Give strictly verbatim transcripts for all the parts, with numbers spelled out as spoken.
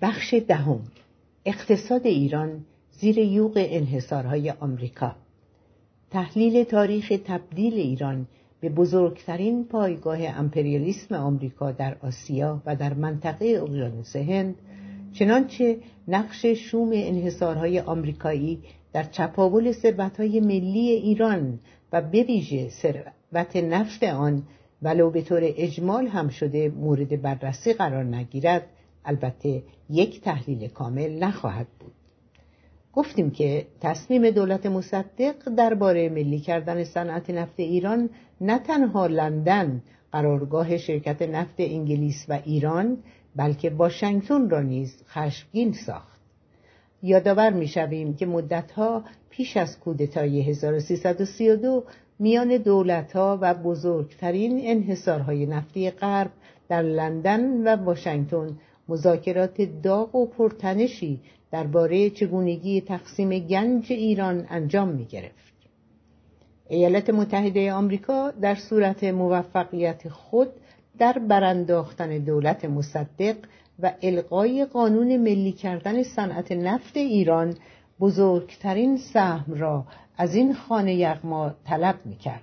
بخش دهم، اقتصاد ایران زیر یوغ انحصارهای آمریکا. تحلیل تاریخ تبدیل ایران به بزرگترین پایگاه امپریالیسم آمریکا در آسیا و در منطقه اقیانوس هند، چنانچه نقش شوم انحصارهای آمریکایی در چپاول ثروت‌های ملی ایران و به ویژه ثروت نفت آن ولو به طور اجمال هم شده مورد بررسی قرار نگیرد، البته یک تحلیل کامل نخواهد بود. گفتیم که تصمیم دولت مصدق درباره ملی کردن صنعت نفت ایران نه تنها لندن قرارگاه شرکت نفت انگلیس و ایران، بلکه واشنگتن را نیز خشمگین ساخت. یادآور می‌شویم که مدتها پیش از کودتای هزار و سیصد و سی و دو میان دولت‌ها و بزرگترین انحصارهای نفتی غرب در لندن و واشنگتن مذاکرات داغ و پرتنشی درباره چگونگی تقسیم گنج ایران انجام می‌گرفت. ایالات متحده آمریکا در صورت موفقیت خود در برانداختن دولت مصدق و الغای قانون ملی کردن صنعت نفت ایران بزرگترین سهم را از این خانه یغما طلب می‌کرد.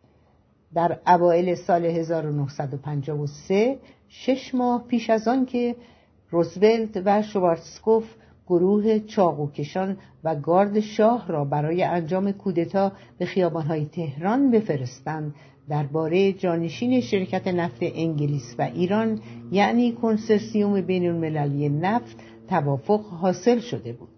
در اوایل سال هزار و نهصد و پنجاه و سه، شش ماه پیش از آن که روزولت و شوارزکوف گروه چاقوکشان و گارد شاه را برای انجام کودتا به خیابان‌های تهران بفرستند، درباره جانشین شرکت نفت انگلیس و ایران یعنی کنسرسیوم بین‌المللی نفت توافق حاصل شده بود.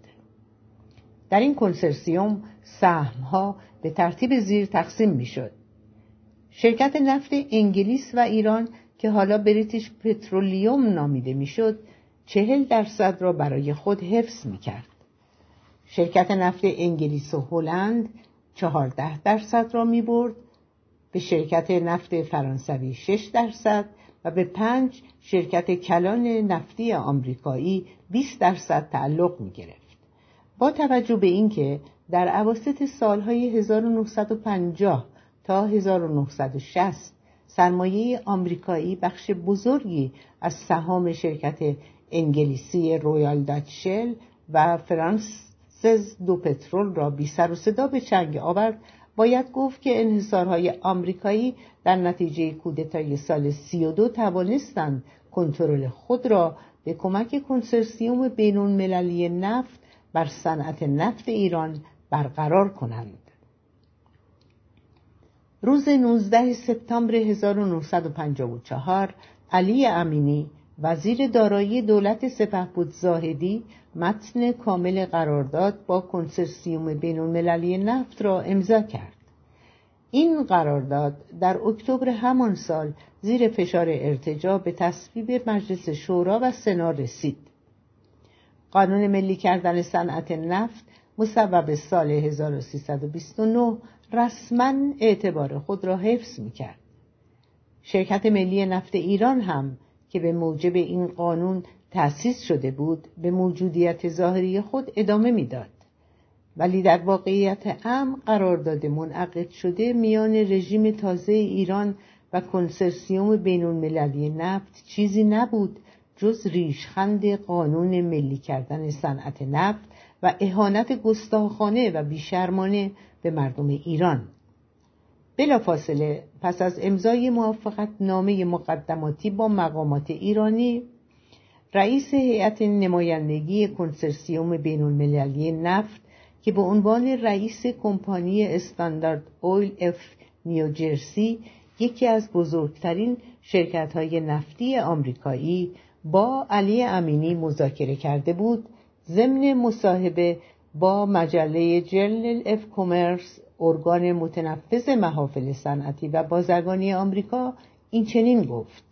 در این کنسرسیوم سهم‌ها به ترتیب زیر تقسیم می‌شد. شرکت نفت انگلیس و ایران که حالا بریتیش پترولیوم نامیده می‌شد، چهل درصد را برای خود حفظ می‌کرد. شرکت نفت انگلیس و هلند چهارده درصد را می‌برد، به شرکت نفت فرانسوی شش درصد و به پنج شرکت کلان نفتی آمریکایی بیست درصد تعلق می‌گرفت. با توجه به اینکه در اواسط سالهای هزار و نهصد و پنجاه تا هزار و نهصد و شصت سرمایه آمریکایی بخش بزرگی از سهام شرکت انگلیسی رویال داچ شل و فرانسز دو پترول را بی سر و صدا به چنگ آورد، باید گفت که انحصارهای آمریکایی در نتیجه کودتای سال سی و دو توانستند کنترل خود را به کمک کنسرسیوم بین‌المللی نفت بر صنعت نفت ایران برقرار کنند. روز نوزدهم سپتامبر هزار و نهصد و پنجاه و چهار، علی امینی وزیر دارایی دولت سپهبد زاهدی متن کامل قرارداد با کنسرسیوم بین‌المللی نفت را امضا کرد. این قرارداد در اکتبر همان سال زیر فشار ارتجاع به تصویب مجلس شورا و سنا رسید. قانون ملی کردن صنعت نفت مصوب سال هزار و سیصد و بیست و نه رسما اعتبار خود را حفظ می‌کرد. شرکت ملی نفت ایران هم که به موجب این قانون تأسیس شده بود، به موجودیت ظاهری خود ادامه می‌داد. ولی در واقعیت امر قرارداد منعقد شده میان رژیم تازه ایران و کنسرسیوم بین‌المللی نفت چیزی نبود جز ریشخند قانون ملی کردن صنعت نفت و اهانت گستاخانه و بیشرمانه به مردم ایران. بلافاصله پس از امضای موافقت نامه مقدماتی با مقامات ایرانی، رئیس هیئت نمایندگی کنسرسیوم بین‌المللی نفت که به عنوان رئیس کمپانی استاندارد اویل اف نیوجرسی، یکی از بزرگترین شرکت‌های نفتی آمریکایی، با علی امینی مذاکره کرده بود، ضمن مصاحبه با مجله جرنل اف کامرس، ارگان متنفذ محافل صنعتی و بازرگانی آمریکا، این چنین گفت: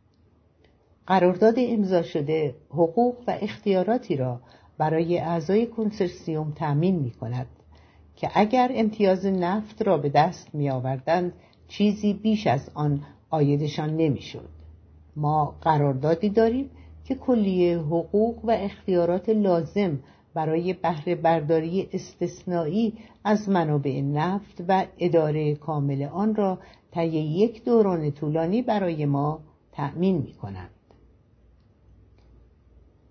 قرارداد امضا شده حقوق و اختیاراتی را برای اعضای کنسرسیوم تأمین می کند که اگر امتیاز نفت را به دست می آوردند چیزی بیش از آن عایدشان نمی شد. ما قراردادی داریم که کلیه حقوق و اختیارات لازم برای بهره برداری استثنایی از منابع نفت و اداره کامل آن را طی یک دوران طولانی برای ما تأمین می کنند.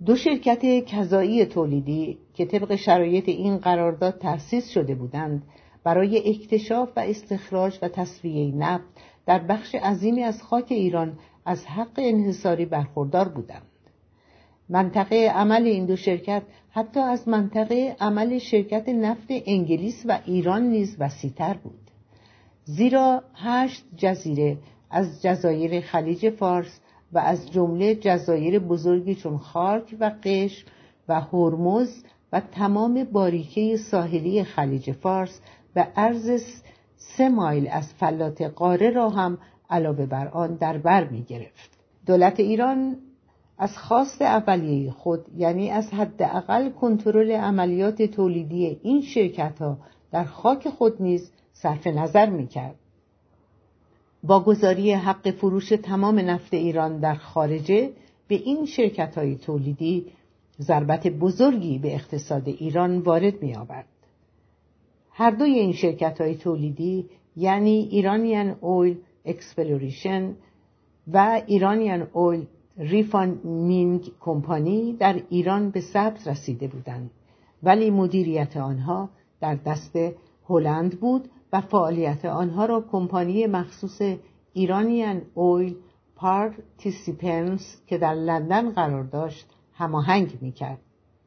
دو شرکت کذایی تولیدی که طبق شرایط این قرارداد تأسیس شده بودند برای اکتشاف و استخراج و تصفیه نفت در بخش عظیمی از خاک ایران از حق انحصاری برخوردار بودند. منطقه عمل این دو شرکت حتی از منطقه عمل شرکت نفت انگلیس و ایران نیز وسیع‌تر بود، زیرا هشت جزیره از جزایر خلیج فارس و از جمله جزایر بزرگی چون خارک و قشم و هرمز و تمام باریکه ساحلی خلیج فارس به عرض سه مایل از فلات قاره را هم علاوه بر آن در بر می گرفت. دولت ایران از خواست اولیه خود، یعنی از حداقل کنترل عملیات تولیدی این شرکت‌ها در خاک خود نیز صرف نظر می‌کرد. با گذاری حق فروش تمام نفت ایران در خارجه به این شرکت‌های تولیدی ضربت بزرگی به اقتصاد ایران وارد می‌آورد. هر دوی این شرکت‌های تولیدی، یعنی ایرانیان اویل اکسپلوریشن و ایرانیان اویل ریفاینینگ کمپانی، در ایران به ثبت رسیده بودند، ولی مدیریت آنها در دست هلند بود و فعالیت آنها را کمپانی مخصوص ایرانیان اویل پارتیسیپنتس که در لندن قرار داشت هماهنگ می‌کرد.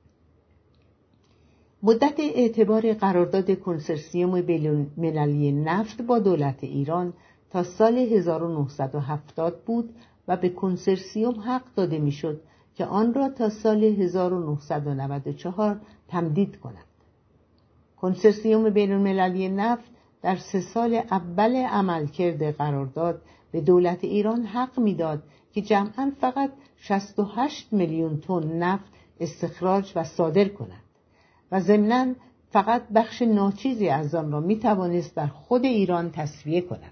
مدت اعتبار قرارداد کنسرسیوم بین‌المللی نفت با دولت ایران تا سال هزار و نهصد و هفتاد بود و به کنسرسیوم حق داده میشد که آن را تا سال هزار و نهصد و نود و چهار تمدید کند. کنسرسیوم بین‌المللی نفت در سه سال اول عملکرد قرارداد به دولت ایران حق میداد که جمعاً فقط شصت و هشت میلیون تن نفت استخراج و صادر کند و ضمناً فقط بخش ناچیزی از آن را میتوانست در خود ایران تصفیه کند.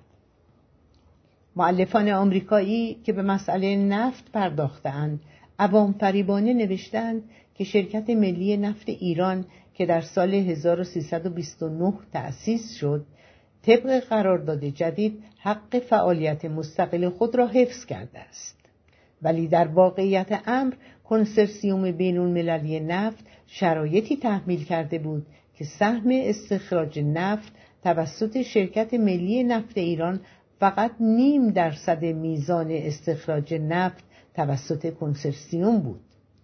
مؤلفان آمریکایی که به مسئله نفت پرداختند عوام فریبانه نوشتند که شرکت ملی نفت ایران که در سال هزار و سیصد و بیست و نه تأسیس شد، طبق قرارداد جدید حق فعالیت مستقل خود را حفظ کرده است. ولی در واقعیت امر کنسرسیوم بین‌المللی نفت شرایطی تحمیل کرده بود که سهم استخراج نفت توسط شرکت ملی نفت ایران فقط نیم درصد میزان استخراج نفت توسط کنسرسیوم بود.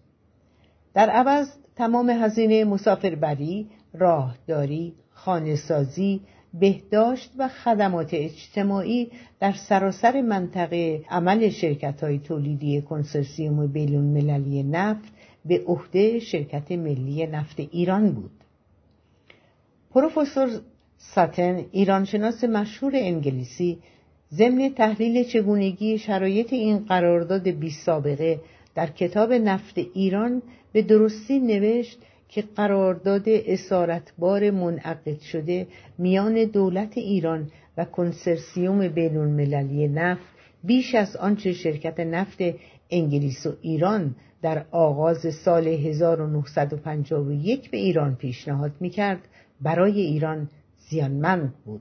در عوض تمام هزینه مسافربری، راهداری، خانه‌سازی، بهداشت و خدمات اجتماعی در سراسر منطقه عمل شرکت‌های تولیدی کنسرسیوم بین‌المللی نفت به عهده شرکت ملی نفت ایران بود. پروفسور ساتن، ایرانشناس مشهور انگلیسی، ضمن تحلیل چگونگی شرایط این قرارداد بی سابقه در کتاب نفت ایران به درستی نوشت که قرارداد اسارتبار منعقد شده میان دولت ایران و کنسرسیوم بین‌المللی نفت بیش از آنچه شرکت نفت انگلیس و ایران در آغاز سال هزار و نهصد و پنجاه و یک به ایران پیشنهاد می‌کرد برای ایران زیانمند بود.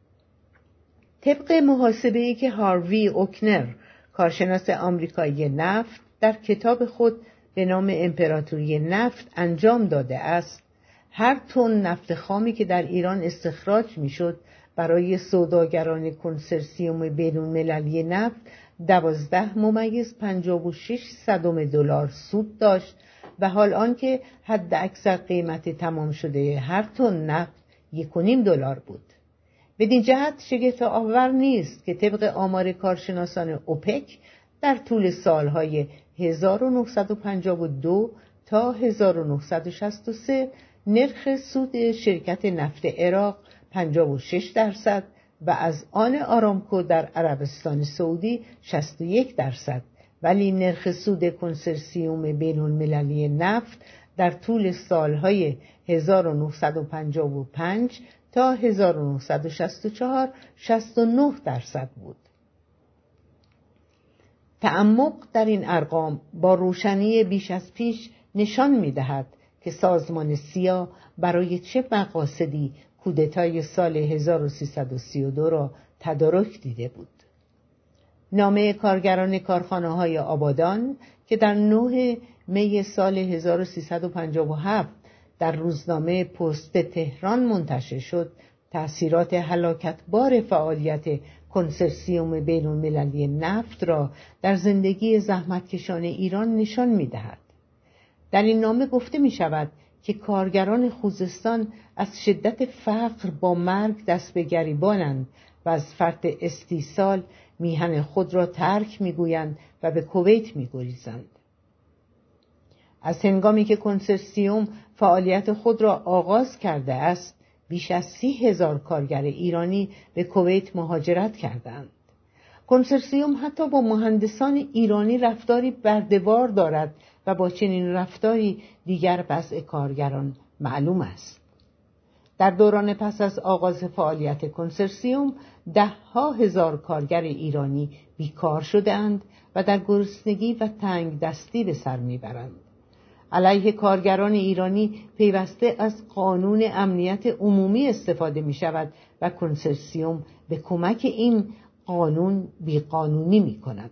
طبق محاسبه‌ای که هاروی اوکنر، کارشناس آمریکایی نفت، در کتاب خود به نام امپراتوری نفت انجام داده است، هر تن نفت خامی که در ایران استخراج میشد برای سوداگران کنسرسیوم بین‌المللی نفت دوازده ممیز پنجاه و شش صدم دلار سود داشت و حال آنکه حد اکثر قیمت تمام شده هر تن نفت یک و نیم دلار بود. بدین جهت شگفت آور نیست که طبق آمار کارشناسان اوپک در طول سالهای هزار و نهصد و پنجاه و دو تا هزار و نهصد و شصت و سه نرخ سود شرکت نفت عراق پنجاه و شش درصد و از آن آرامکو در عربستان سعودی شصت و یک درصد، ولی نرخ سود کنسرسیوم بین‌المللی نفت در طول سالهای هزار و نهصد و پنجاه و پنج تا هزار و نهصد و شصت و چهار شصت و نه درصد بود. تعمق در این ارقام با روشنی بیش از پیش نشان می‌دهد که سازمان سیا برای چه مقاصدی کودتای سال هزار و سیصد و سی و دو را تدارک دیده بود. نامه کارگران کارخانه‌های آبادان که در نه می سال هزار و سیصد و پنجاه و هفت در روزنامه پست تهران منتشر شد، تأثیرات هلاکتبار فعالیت کنسرسیوم بین المللی نفت را در زندگی زحمتکشان ایران نشان می‌دهد. در این نامه گفته می‌شود که کارگران خوزستان از شدت فقر با مرگ دست به گریبانند و از فرط استیصال میهن خود را ترک می‌گویند و به کویت می‌گریزند. از هنگامی که کنسرسیوم فعالیت خود را آغاز کرده است، بیش از سی هزار کارگر ایرانی به کویت مهاجرت کردند. کنسرسیوم حتی با مهندسان ایرانی رفتاری برده‌وار دارد و با چنین رفتاری دیگر وضع کارگران معلوم است. در دوران پس از آغاز فعالیت کنسرسیوم ده ها هزار کارگر ایرانی بیکار شده‌اند و در گرسنگی و تنگ دستی به سر میبرند. علیه کارگران ایرانی پیوسته از قانون امنیت عمومی استفاده می شود و کنسرسیوم به کمک این قانون بیقانونی می کند.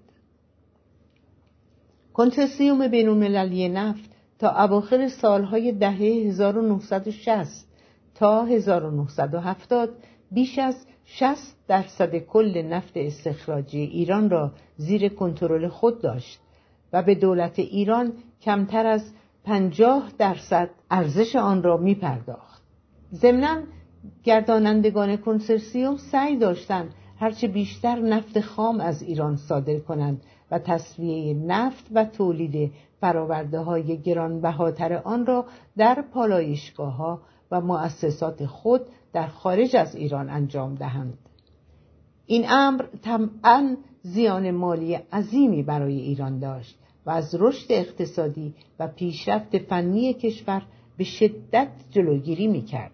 کنسرسیوم بین المللی نفت تا اواخر سالهای دهه هزار و نهصد و شصت تا هزار و نهصد و هفتاد بیش از شصت درصد کل نفت استخراجی ایران را زیر کنترل خود داشت و به دولت ایران کمتر از پنجاه درصد ارزش آن را می پرداخت. ضمناً گردانندگان کنسرسیوم سعی داشتند هرچه بیشتر نفت خام از ایران صادر کنند و تسویه نفت و تولید فرآورده‌های گرانبهاتر آن را در پالایشگاه‌ها و مؤسسات خود در خارج از ایران انجام دهند. این امر طبعاً زیان مالی عظیمی برای ایران داشت و از رشد اقتصادی و پیشرفت فنی کشور به شدت جلوگیری می‌کرد.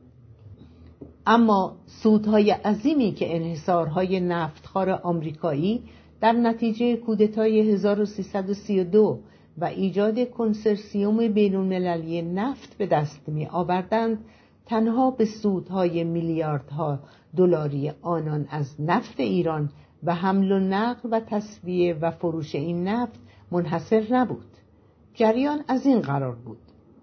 اما سودهای عظیمی که انحصارهای نفتخوار آمریکایی در نتیجه کودتای هزار و سیصد و سی و دو و ایجاد کنسرسیوم بین المللی نفت به دست می آوردند، تنها به سودهای میلیاردها دلاری آنان از نفت ایران و حمل و نقل و تسویه و فروش این نفت منحصر نبود. جریان از این قرار بود: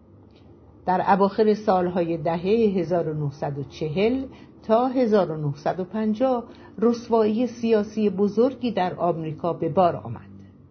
در اواخر سالهای دهه هزار و نهصد و چهل تا هزار و نهصد و پنجاه رسوایی سیاسی بزرگی در آمریکا به بار آمد.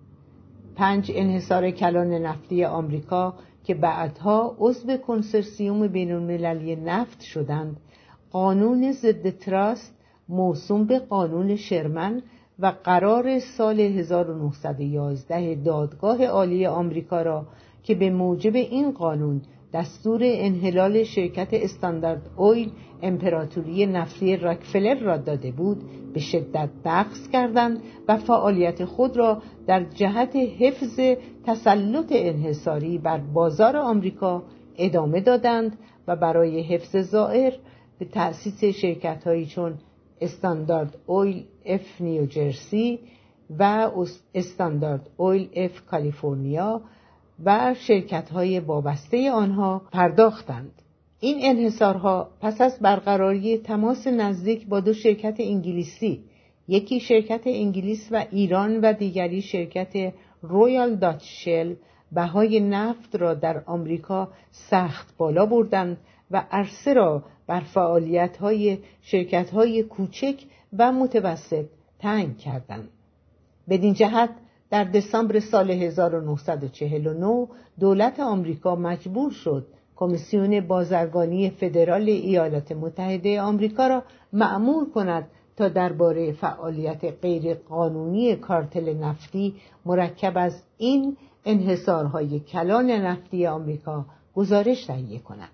پنج انحصار کلان نفتی آمریکا که بعدها عضو کنسرسیوم بین المللی نفت شدند، قانون ضد تراست موسوم به قانون شرمن و قرار سال هزار و نهصد و یازده دادگاه عالی آمریکا را که به موجب این قانون دستور انحلال شرکت استاندارد اویل امپراتوری نفتی راکفلر را داده بود، به شدت نقض کردند و فعالیت خود را در جهت حفظ تسلط انحصاری بر بازار آمریکا ادامه دادند و برای حفظ زائر به تأسیس شرکت‌هایی چون استاندارد اویل اف نیوجرسی و استاندارد اویل اف کالیفرنیا و شرکت‌های وابسته آنها پرداختند. این انحصارها پس از برقراری تماس نزدیک با دو شرکت انگلیسی، یکی شرکت انگلیس و ایران و دیگری شرکت رویال داچ شل، بهای نفت را در آمریکا سخت بالا بردند و عرصه را بر فعالیت‌های شرکت‌های کوچک و متوسط تنگ کردند. بدین جهت در دسامبر سال هزار و نهصد و چهل و نه دولت آمریکا مجبور شد کمیسیون بازرگانی فدرال ایالات متحده آمریکا را مأمور کند تا درباره فعالیت غیرقانونی کارتل نفتی مرکب از این انحصارهای کلان نفتی آمریکا گزارش تهیه کند.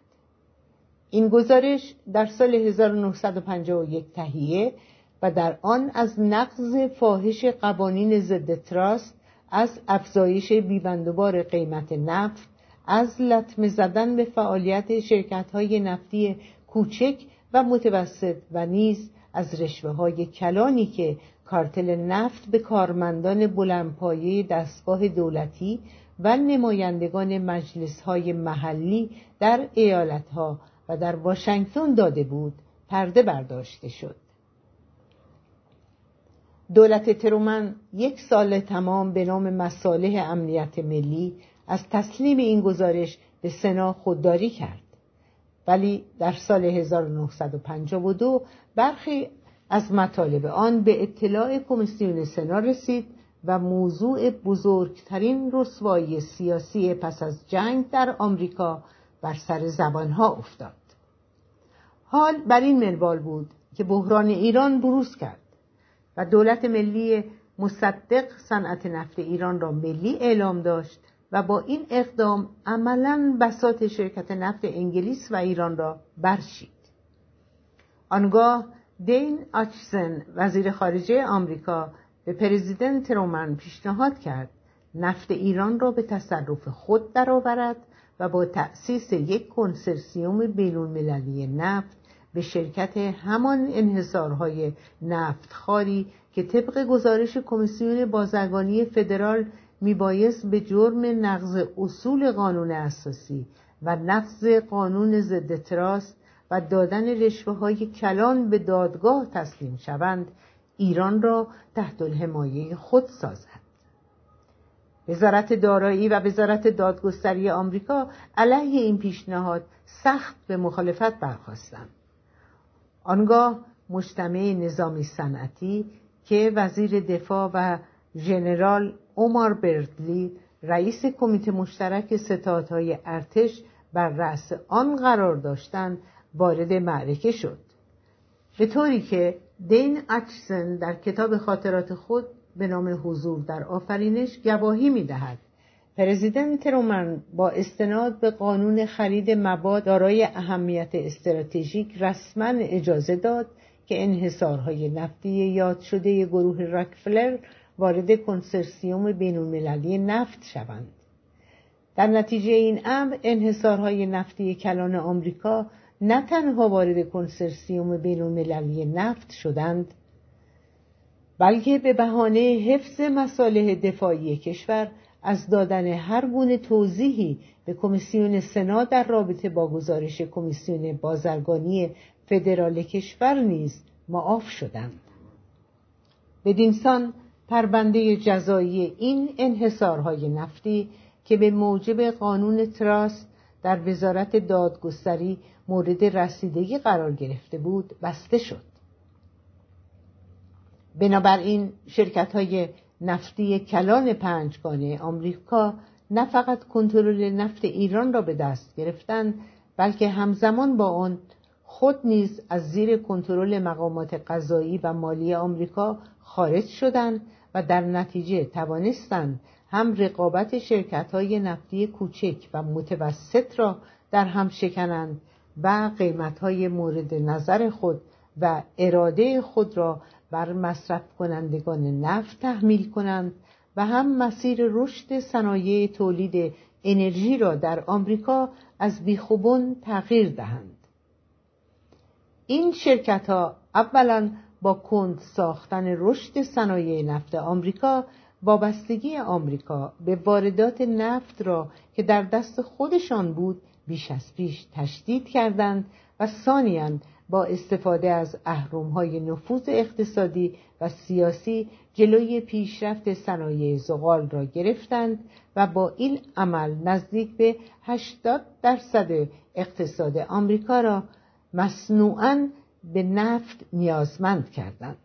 این گزارش در سال هزار و نهصد و پنجاه و یک تهیه و در آن از نقض فاحش قوانین ضد تراست، از افزایش بی‌بندوبار قیمت نفت، از لطمه زدن به فعالیت شرکت‌های نفتی کوچک و متوسط و نیز از رشوه‌های کلانی که کارتل نفت به کارمندان بلندپایه دستگاه دولتی و نمایندگان مجلس‌های محلی در ایالت‌ها و در واشنگتن داده بود پرده برداشته شد. دولت ترومن یک سال تمام به نام مصالح امنیت ملی از تسلیم این گزارش به سنا خودداری کرد. ولی در سال هزار و نهصد و پنجاه و دو برخی از مطالب آن به اطلاع کمیسیون سنا رسید و موضوع بزرگترین رسوایی سیاسی پس از جنگ در آمریکا بر سر زبانها افتاد. حال بر این منوال بود که بحران ایران بروز کرد و دولت ملی مصدق صنعت نفت ایران را ملی اعلام داشت و با این اقدام عملاً بساط شرکت نفت انگلیس و ایران را برچید. آنگاه دین آچسن وزیر خارجه آمریکا به پرزیدنت ترومن پیشنهاد کرد نفت ایران را به تصرف خود درآورد و با تأسیس یک کنسرسیوم بین‌المللی نفت به شرکت همان انحصارهای نفتخواری که طبق گزارش کمیسیون بازرگانی فدرال میبایست به جرم نقض اصول قانون اساسی و نقض قانون ضد تراست و دادن رشوه‌های کلان به دادگاه تسلیم شوند، ایران را تحت الحمایه خود سازد. وزارت دارایی و وزارت دادگستری آمریکا علیه این پیشنهاد سخت به مخالفت برخاستند. آنگاه مجتمع نظامی صنعتی که وزیر دفاع و ژنرال عمر بردلی رئیس کمیته مشترک ستادهای ارتش بر رأس آن قرار داشتند وارد معرکه شد، به طوری که دین آچسن در کتاب خاطرات خود به نام حضور در آفرینش گواهی می‌دهد پرزیدنت ترومن با استناد به قانون خرید مواد دارای اهمیت استراتژیک رسما اجازه داد که انحصارهای نفتی یاد شده گروه راکفلر وارد کنسرسیوم بین‌المللی نفت شوند. در نتیجه این امر انحصارهای نفتی کلان آمریکا نه تنها وارد کنسرسیوم بین‌المللی نفت شدند، بلکه به بهانه حفظ مصالح دفاعی کشور از دادن هر گونه توضیحی به کمیسیون سنا در رابطه با گزارش کمیسیون بازرگانی فدرال کشور نیز معاف شدند. بدینسان پرونده جزایی این انحصارهای نفتی که به موجب قانون تراست در وزارت دادگستری مورد رسیدگی قرار گرفته بود بسته شد. بنابراین شرکت‌های نفتی کلان پنجگانه آمریکا نه فقط کنترل نفت ایران را به دست گرفتند، بلکه همزمان با آن خود نیز از زیر کنترل مقامات قضایی و مالی آمریکا خارج شدند و در نتیجه توانستند هم رقابت شرکت‌های نفتی کوچک و متوسط را در هم شکنند و قیمت‌های مورد نظر خود و اراده خود را بر مصرف کنندگان نفت تحمیل کنند و هم مسیر رشد صنایع تولید انرژی را در آمریکا از بیخوبان تغییر دهند. این شرکت‌ها اولاً با کند ساختن رشد صنایع نفت آمریکا وابستگی آمریکا به واردات نفت را که در دست خودشان بود بیش از پیش تشدید کردند و ثانیاً با استفاده از اهرم‌های نفوذ اقتصادی و سیاسی جلوی پیشرفت صنایع زغال را گرفتند و با این عمل نزدیک به هشتاد درصد اقتصاد آمریکا را مصنوعاً به نفت نیازمند کردند.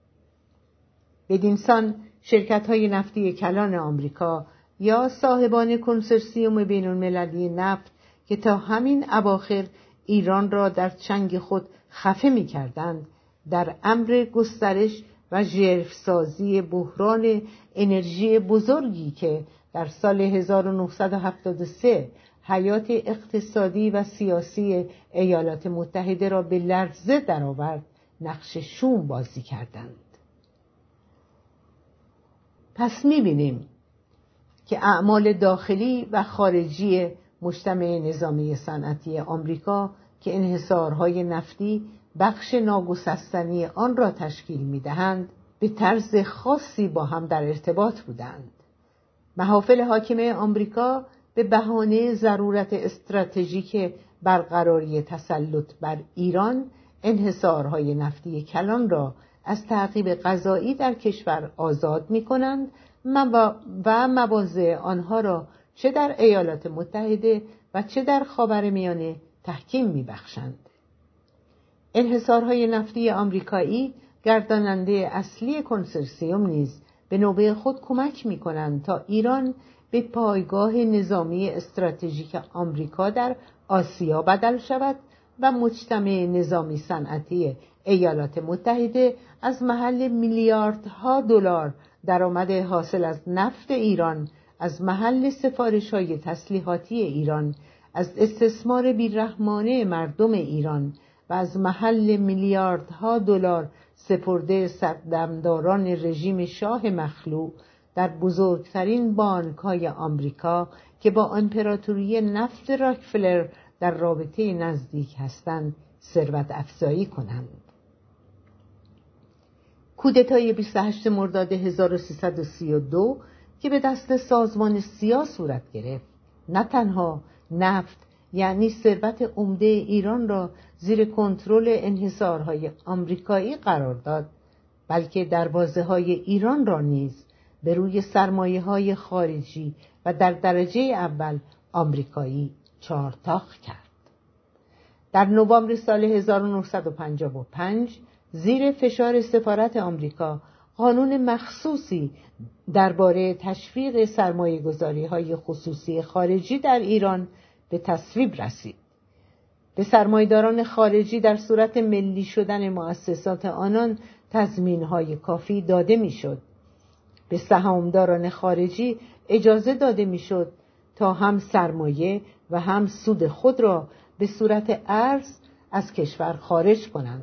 بدینسان شرکت‌های نفتی کلان آمریکا یا صاحبان کنسرسیوم بین‌المللی نفت که تا همین اواخر ایران را در چنگ خود خفه می‌کردند، در امر گسترش و ژرف‌سازی بحران انرژی بزرگی که در سال هزار و نهصد و هفتاد و سه حیات اقتصادی و سیاسی ایالات متحده را به لرزه درآورد، نقش شوم بازی کردند. پس می‌بینیم که اعمال داخلی و خارجی مجتمع نظامی صنعتی آمریکا که انحصارهای نفتی بخش ناگسستنی آن را تشکیل می‌دهند، به طرز خاصی با هم در ارتباط بودند. محافل حاکمه آمریکا به بهانه ضرورت استراتژیک برقراری تسلط بر ایران، انحصارهای نفتی کلان را از تعقیب قضایی در کشور آزاد می‌کنند و مواضع آنها را چه در ایالات متحده و چه در خاورمیانه تحکیم می‌بخشند. انحصارهای نفتی آمریکایی گرداننده اصلی کنسرسیوم نیز به نوبه خود کمک می‌کنند تا ایران به پایگاه نظامی استراتژیک آمریکا در آسیا بدل شود و مجتمع نظامی صنعتی ایالات متحده از محل میلیاردها دلار درآمد حاصل از نفت ایران، از محل سفارش‌های تسلیحاتی ایران، از استثمار بیرحمانه مردم ایران و از محل میلیاردها دلار سپرده سردمداران رژیم شاه مخلوع در بزرگترین بانک‌های آمریکا که با امپراتوری نفت راکفلر در رابطه نزدیک هستند ثروت افزایی کنند. کودتای بیست و هشتم مرداد هزار و سیصد و سی و دو که به دست سازمان سیا صورت گرفت، نه تنها نفت یعنی ثروت عمده ایران را زیر کنترل انحصارهای آمریکایی قرار داد، بلکه دروازه‌های ایران را نیز به روی سرمایه‌های خارجی و در درجه اول آمریکایی چارتاخ کرد. در نوامبر سال هزار و نهصد و پنجاه و پنج زیر فشار سفارت آمریکا قانون مخصوصی درباره تشویق سرمایه‌گذاری‌های خصوصی خارجی در ایران به تصویب رسید. به سرمایه‌داران خارجی در صورت ملی شدن مؤسسات آنان تضمین‌های کافی داده می‌شد. به سهامداران خارجی اجازه داده می‌شد تا هم سرمایه و هم سود خود را به صورت ارز از کشور خارج کنند.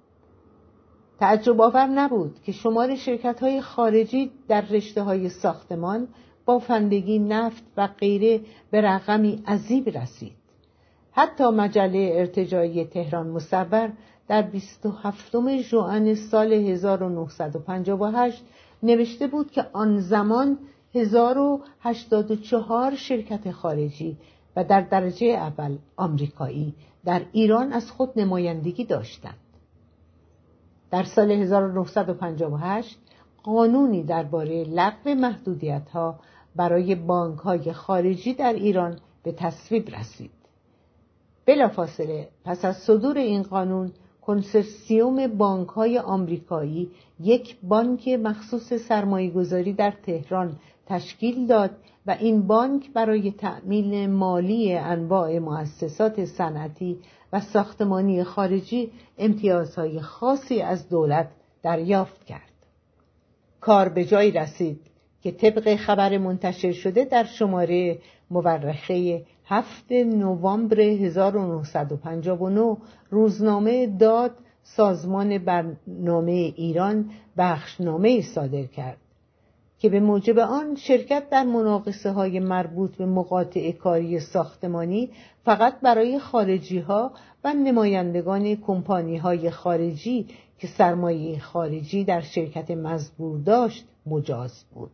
تعجب آور نبود که شمار شرکت‌های خارجی در رشته‌های ساختمان، بافندگی، نفت و غیره به رقمی عظیم رسید. حتی مجله ارتجاعی تهران مصور در بیست و هفتم ژوئن سال هزار و نهصد و پنجاه و هشت نوشته بود که آن زمان هزار و هشتاد و چهار شرکت خارجی و در درجه اول آمریکایی در ایران از خود نمایندگی داشتند. در سال هزار و نهصد و پنجاه و هشت قانونی درباره لغو محدودیت‌ها برای بانک‌های خارجی در ایران به تصویب رسید. بلافاصله پس از صدور این قانون، کنسرسیوم بانک‌های آمریکایی یک بانک مخصوص سرمایه‌گذاری در تهران تشکیل داد و این بانک برای تأمین مالی انواع مؤسسات صنعتی و ساختمانی خارجی امتیازهای خاصی از دولت دریافت کرد. کار به جایی رسید که طبق خبر منتشر شده در شماره مورخه هفتم نوامبر هزار و نهصد و پنجاه و نه روزنامه داد سازمان برنامه ایران بخشنامه صادر کرد که به موجب آن شرکت در مناقصه های مربوط به مقاطعه کاری ساختمانی فقط برای خارجی ها و نمایندگان کمپانی های خارجی که سرمایه خارجی در شرکت مزبور داشت مجاز بود.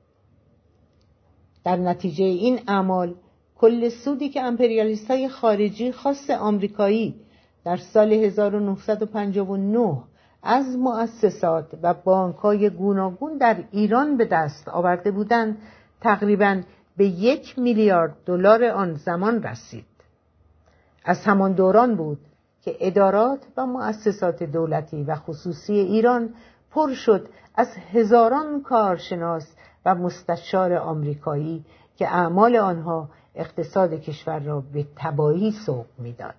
در نتیجه این اعمال کل سودی که امپریالیست های خارجی خاص آمریکایی در سال هزار و نهصد و پنجاه و نه از مؤسسات و بانک‌های گوناگون در ایران به دست آورده بودند تقریباً به یک میلیارد دلار آن زمان رسید. از همان دوران بود که ادارات و مؤسسات دولتی و خصوصی ایران پر شد از هزاران کارشناس و مستشار آمریکایی که اعمال آنها اقتصاد کشور را به تباهی سوق می‌داد.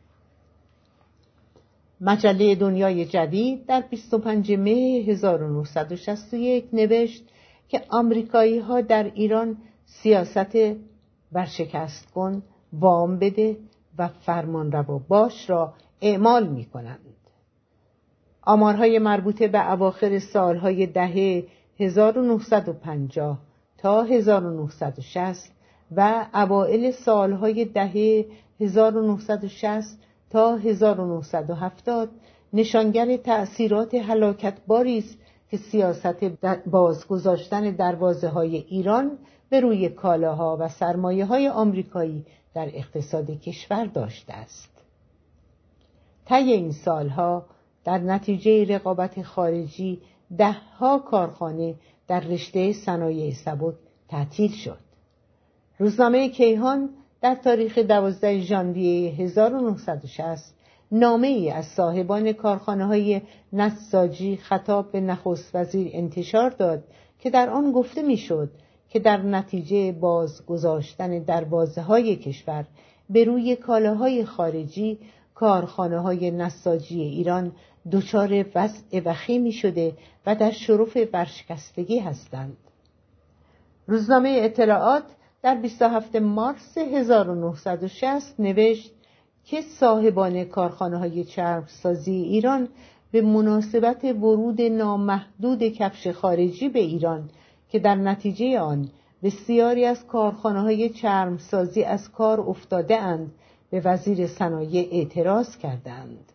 مجله دنیای جدید در بیست و پنجم می هزار و نهصد و شصت و یک نوشت که آمریکایی‌ها در ایران سیاست ورشکست کن، وام بده و فرمانروا باش را اعمال می‌کنند. آمارهای مربوطه به اواخر سالهای دهه هزار و نهصد و پنجاه تا هزار و نهصد و شصت و اوایل سالهای دهه هزار و نهصد و شصت تا هزار و نهصد و هفتاد نشانگر تأثیرات هلاکتباری است که سیاست بازگذاشتن دروازه‌های ایران به روی کالاها و سرمایه‌های آمریکایی در اقتصاد کشور داشته است. طی این سالها در نتیجه رقابت خارجی ده‌ها کارخانه در رشته صنایع سبک تعطیل شد. روزنامه کیهان در تاریخ دوازدهم ژانویه هزار و نهصد و شصت نامه‌ای از صاحبان کارخانه‌های نساجی خطاب به نخست وزیر انتشار داد که در آن گفته می‌شد که در نتیجه بازگذاشتن دروازه‌های کشور به روی کالاهای خارجی، کارخانه‌های نساجی ایران دچار وضع وخیمی شده و در شرف ورشکستگی هستند. روزنامه اطلاعات در بیست و هفتم مارس هزار و نهصد و شصت نوشت که صاحبان کارخانه‌های چرم‌سازی ایران به مناسبت ورود نامحدود کفش خارجی به ایران که در نتیجه آن بسیاری از کارخانه‌های چرم‌سازی از کار افتاده اند به وزیر صنایع اعتراض کردند.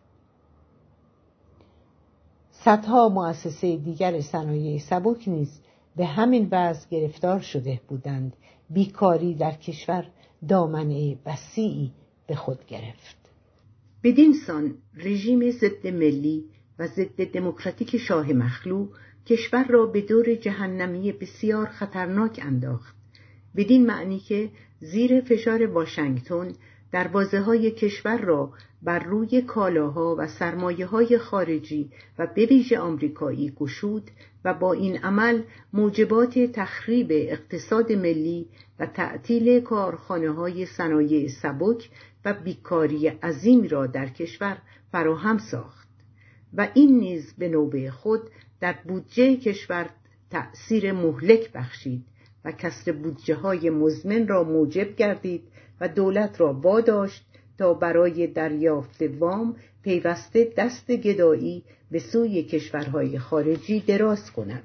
صدها مؤسسه دیگر صنایع سبک نیز به همین وضع گرفتار شده بودند. بیکاری در کشور دامنه وسیعی به خود گرفت. بدین سان رژیم ضد ملی و ضد دموکراتیک شاه مخلوع کشور را به دور جهنمی بسیار خطرناک انداخت، بدین معنی که زیر فشار واشنگتن دروازه‌های کشور را بر روی کالاها و سرمایه‌های خارجی و به ویژه آمریکایی گشود و با این عمل موجبات تخریب اقتصاد ملی و تعطیل کارخانه‌های صنایع سبک و بیکاری عظیمی را در کشور فراهم ساخت و این نیز به نوبه خود در بودجه کشور تأثیر مهلک بخشید و کسر بودجه‌های مزمن را موجب گردید و دولت را واداشت تا برای دریافت وام پیوسته دست گدایی به سوی کشورهای خارجی دراز کند.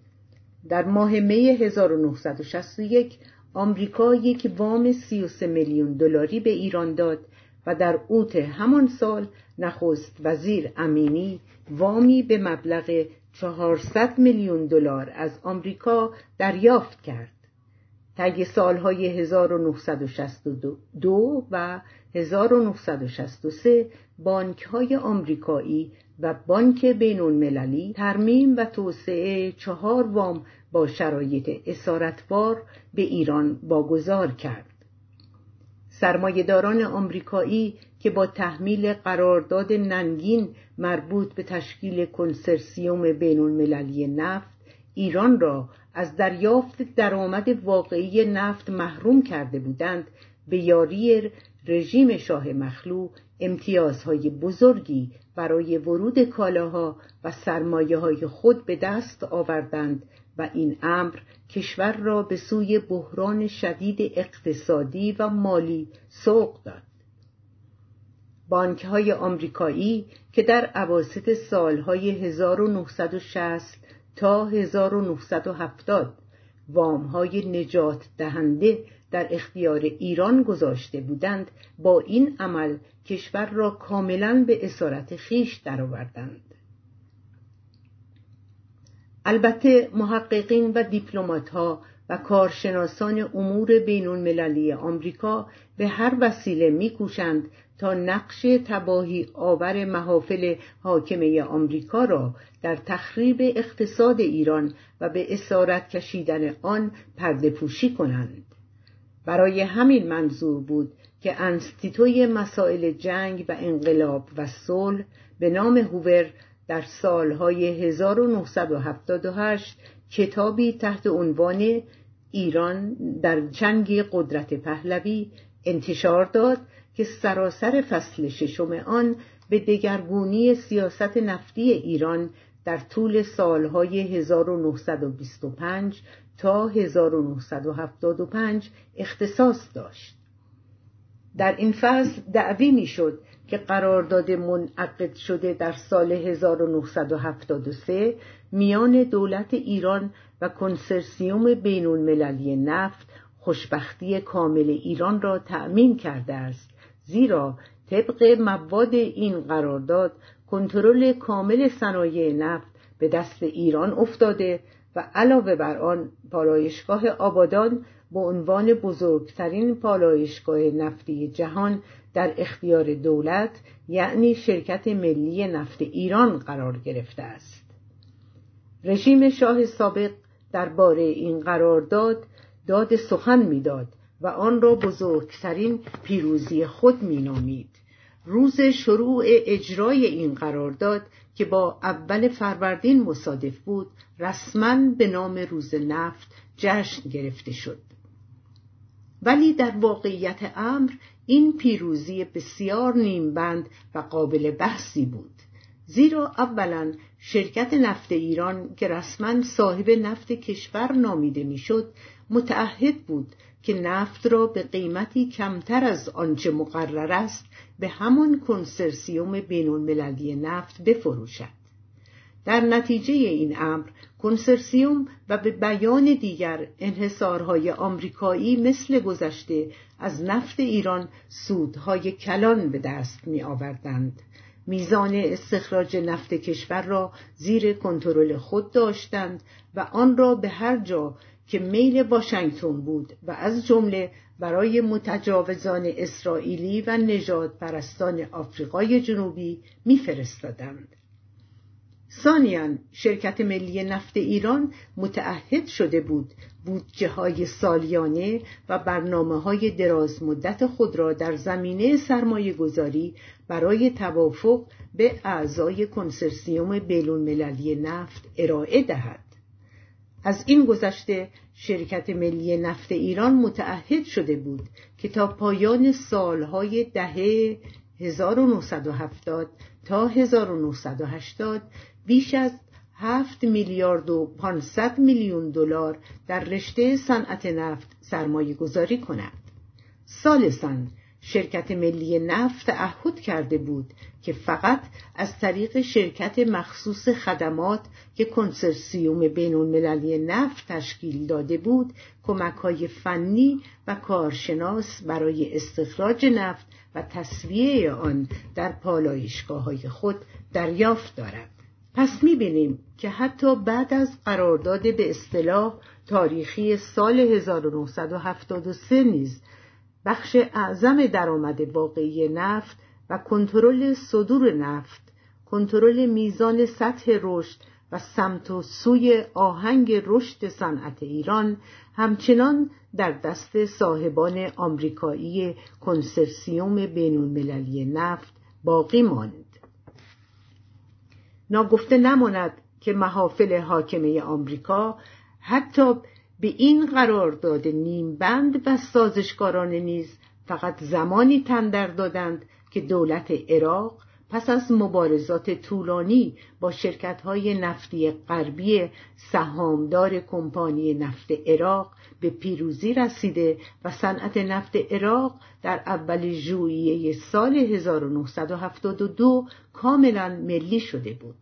در ماه می هزار و نهصد و شصت و یک آمریکا یک وام سی و سه میلیون دلاری به ایران داد و در اوت همان سال نخست وزیر امینی وامی به مبلغ چهارصد میلیون دلار از آمریکا دریافت کرد. طی سالهای هزار و نهصد و شصت و دو و هزار و نهصد و شصت و سه بانک‌های آمریکایی و بانک بین‌المللی ترمیم و توسعه چهار وام با شرایط اسارتبار به ایران واگذار کرد. سرمایه‌داران آمریکایی که با تحمیل قرارداد ننگین مربوط به تشکیل کنسرسیوم بین‌المللی نفت ایران را از دریافت درآمد واقعی نفت محروم کرده بودند، به یاری رژیم شاه مخلوع امتیازهای بزرگی برای ورود کالاها و سرمایه‌های خود به دست آوردند و این امر کشور را به سوی بحران شدید اقتصادی و مالی سوق داد. بانک‌های آمریکایی که در اواسط سالهای هزار و نهصد و شصت تا هزار و نهصد و هفتاد وام‌های نجات دهنده در اختیار ایران گذاشته بودند، با این عمل کشور را کاملاً به اسارت خویش درآوردند. البته محققین و دیپلمات‌ها و کارشناسان امور بین‌المللی آمریکا به هر وسیله می‌کوشند تا نقش تباهی آور محافل حاکمه آمریکا را در تخریب اقتصاد ایران و به اسارت کشیدن آن پرده پوشی کنند. برای همین منظور بود که انستیتوی مسائل جنگ و انقلاب و صلح به نام هوور در سالهای هزار و نهصد و هفتاد و هشت کتابی تحت عنوان ایران در جنگ قدرت پهلوی انتشار داد که سراسر فصل ششم آن به دگرگونی سیاست نفتی ایران در طول سالهای هزار و نهصد و بیست و پنج تا هزار و نهصد و هفتاد و پنج اختصاص داشت. در این فصل دعوی می‌شد که قرارداد منعقد شده در سال هزار و نهصد و هفتاد و سه میان دولت ایران و کنسرسیوم بین‌المللی نفت خوشبختی کامل ایران را تأمین کرده است، زیرا طبق مواد این قرارداد کنترل کامل صنایع نفت به دست ایران افتاده و علاوه بر آن پالایشگاه آبادان به عنوان بزرگترین پالایشگاه نفتی جهان در اختیار دولت، یعنی شرکت ملی نفت ایران قرار گرفته است. رژیم شاه سابق درباره این قرارداد داد سخن می‌داد و آن را بزرگترین پیروزی خود می‌نامید. روز شروع اجرای این قرارداد که با اول فروردین مصادف بود، رسماً به نام روز نفت جشن گرفته شد. ولی در واقعیت امر این پیروزی بسیار نیمبند و قابل بحثی بود، زیرا اولاً شرکت نفت ایران که رسماً صاحب نفت کشور نامیده میشد، متعهد بود که نفت را به قیمتی کمتر از آنچه مقرر است به همان کنسرسیوم بین‌المللی نفت بفروشد. در نتیجه این امر کنسرسیوم و به بیان دیگر انحصارهای آمریکایی مثل گذشته از نفت ایران سودهای کلان به دست می آوردند. میزان استخراج نفت کشور را زیر کنترل خود داشتند و آن را به هر جا که میل واشنگتن بود و از جمله برای متجاوزان اسرائیلی و نژاد پرستان آفریقای جنوبی می‌فرستادند. ثانیاً شرکت ملی نفت ایران متعهد شده بود بودجه‌های سالیانه و برنامه‌های دراز مدت خود را در زمینه سرمایه‌گذاری برای توافق به اعضای کنسرسیوم بین‌المللی نفت ارائه دهد. از این گذشته شرکت ملی نفت ایران متعهد شده بود که تا پایان سالهای دهه هزار و نهصد و هفتاد تا هزار و نهصد و هشتاد بیش از هفت میلیارد و پانصد میلیون دلار در رشته صنعت نفت سرمایه گذاری کند. ثالثاً شرکت ملی نفت تعهد کرده بود که فقط از طریق شرکت مخصوص خدمات که کنسرسیوم بین‌المللی نفت تشکیل داده بود کمک‌های فنی و کارشناس برای استخراج نفت و تصفیه آن در پالایشگاه‌های خود دریافت دارد. پس می‌بینیم که حتی بعد از قرارداد به اصطلاح تاریخی سال هزار و نهصد و هفتاد و سه نیز بخش اعظم درآمد واقعی نفت و کنترل صدور نفت، کنترل میزان سطح رشد و سمت و سوی آهنگ رشد صنعت ایران همچنان در دست صاحبان آمریکایی کنسرسیوم بین‌المللی نفت باقی ماند. ناگفته نماند که محافل حاکمه آمریکا حتی به این قرارداد نیمبند و سازشکارانه نیز فقط زمانی تن در دادند که دولت عراق پس از مبارزات طولانی با شرکت‌های نفتی غربی سهامدار کمپانی نفت عراق به پیروزی رسیده و صنعت نفت عراق در اول ژوئیه سال هزار و نهصد و هفتاد و دو کاملا ملی شده بود.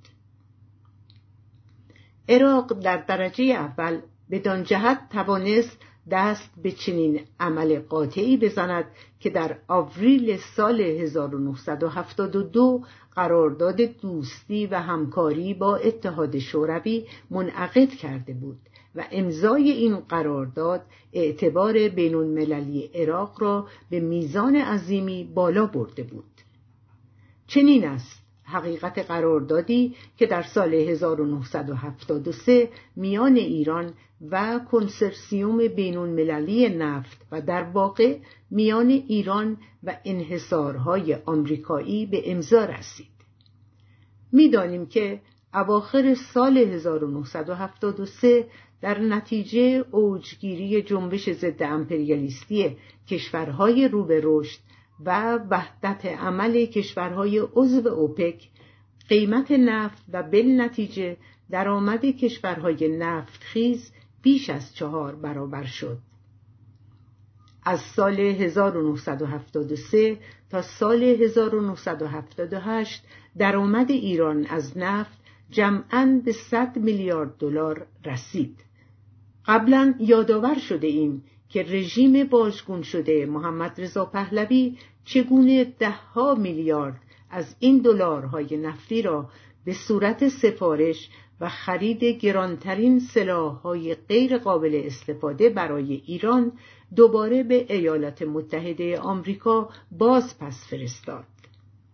عراق در درجه اول بدان جهت توانست دست به چنین عمل قاطعی بزند که در آوریل سال هزار و نهصد و هفتاد و دو قرارداد دوستی و همکاری با اتحاد شوروی منعقد کرده بود و امضای این قرارداد اعتبار بین‌المللی عراق را به میزان عظیمی بالا برده بود. چنین است حقیقت قراردادی که در سال هزار و نهصد و هفتاد و سه میان ایران و کنسرسیوم بین‌المللی نفت و در واقع میان ایران و انحصارهای آمریکایی به امضا رسید. می‌دانیم که اواخر سال هزار و نهصد و هفتاد و سه در نتیجه اوجگیری جنبش ضد امپریالیستی کشورهای رو به رشد و وحدت عمل کشورهای عضو اوپک، قیمت نفت و بالنتیجه درآمد کشورهای نفتخیز بیش از چهار برابر شد. از سال هزار و نهصد و هفتاد و سه تا سال هزار و نهصد و هفتاد و هشت درآمد ایران از نفت جمعاً به صد میلیارد دلار رسید. قبلاً یادآور شده ایم که رژیم باجگون شده محمد رضا پهلوی چگونه ده ها میلیارد از این دلارهای نفتی را به صورت سفارش و خرید گرانترین سلاح‌های غیر قابل استفاده برای ایران دوباره به ایالات متحده آمریکا باز پس فرستاد.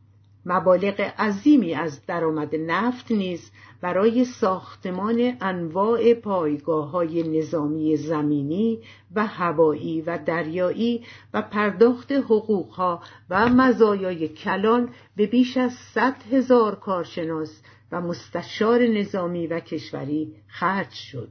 مبالغ عظیمی از درآمد نفت نیز برای ساختمان انواع پایگاه‌های نظامی زمینی و هوایی و دریایی و پرداخت حقوقها و مزایای کلان به بیش از صد هزار کارشناس و مستشار نظامی و کشوری خرج شد.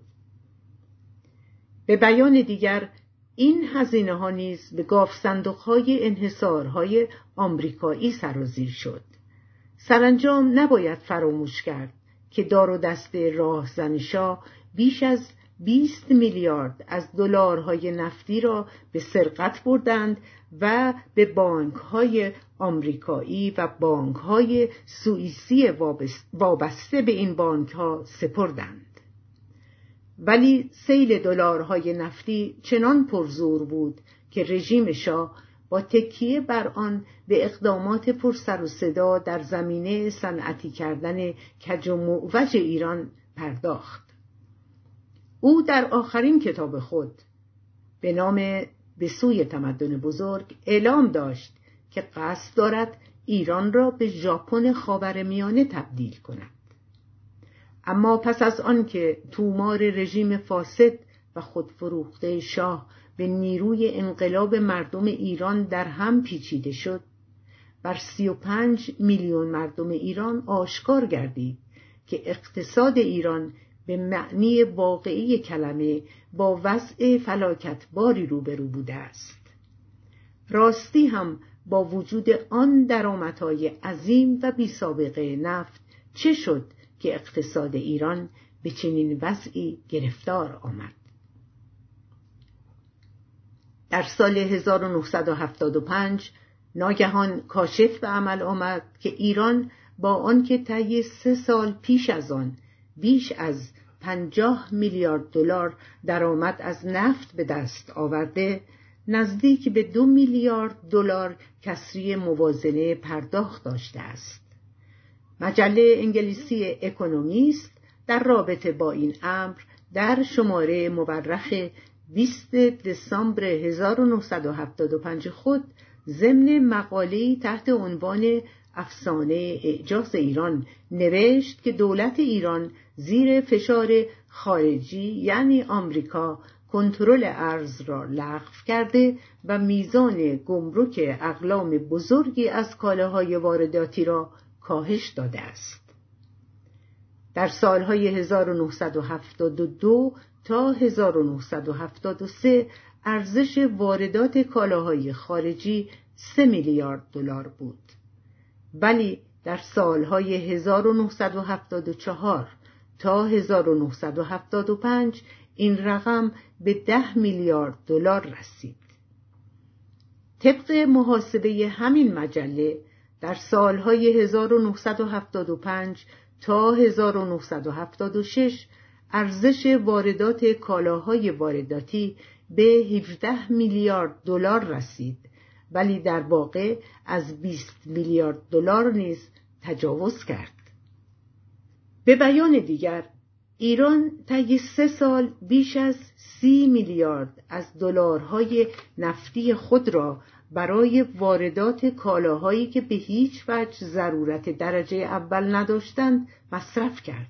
به بیان دیگر، این هزینه ها نیز به گاف صندوق های انحصارهای آمریکایی سرازیر شد. سرانجام نباید فراموش کرد که دار و دست راهزن شاه بیش از بیست میلیارد از دلارهای نفتی را به سرقت بردند و به بانک‌های آمریکایی و بانک‌های سوئیسی وابسته به این بانک‌ها سپردند. ولی سیل دلارهای نفتی چنان پرزور بود که رژیم شاه با تکیه بر آن به اقدامات پرسر و صدا در زمینه صنعتی کردن کج و معوج ایران پرداخت. او در آخرین کتاب خود به نام به سوی تمدن بزرگ اعلام داشت که قصد دارد ایران را به ژاپن خاورمیانه تبدیل کند. اما پس از آن که تومار رژیم فاسد و خودفروخته شاه به نیروی انقلاب مردم ایران در هم پیچیده شد، بر سی و پنج میلیون مردم ایران آشکار گردید که اقتصاد ایران به معنی واقعی کلمه با وضع فلاکتباری روبرو بوده است. راستی هم با وجود آن درآمدهای عظیم و بی سابقه نفت چه شد که اقتصاد ایران به چنین وضعی گرفتار آمد؟ در سال هزار و نهصد و هفتاد و پنج ناگهان کاشف به عمل آمد که ایران با آنکه طی سه سال پیش از آن بیش از پنجاه میلیارد دلار درآمد از نفت به دست آورده، نزدیک به دو میلیارد دلار کسری موازنه پرداخت داشته است. مجله انگلیسی اکونومیست در رابطه با این امر در شماره مورخ بیست دسامبر هزار و نهصد و هفتاد و پنج خود ضمن مقاله‌ای تحت عنوان افسانه اعجاز ایران نوشت که دولت ایران زیر فشار خارجی یعنی آمریکا کنترل ارز را لغو کرده و میزان گمرک اقلام بزرگی از کالاهای وارداتی را کاهش داده است. در سالهای هزار و نهصد و هفتاد و دو تا هزار و نهصد و هفتاد و سه ارزش واردات کالاهای خارجی سه میلیارد دلار بود. ولی در سالهای هزار و نهصد و هفتاد و چهار تا هزار و نهصد و هفتاد و پنج این رقم به ده میلیارد دلار رسید. طبق محاسبه همین مجله در سالهای هزار و نهصد و هفتاد و پنج تا هزار و نهصد و هفتاد و شش ارزش واردات کالاهای وارداتی به هفده میلیارد دلار رسید، ولی در واقع از بیست میلیارد دلار نیز تجاوز کرد. به بیان دیگر، ایران طی سه سال بیش از سی میلیارد از دلارهای نفتی خود را برای واردات کالاهایی که به هیچ وجه ضرورت درجه اول نداشتند مصرف کرد.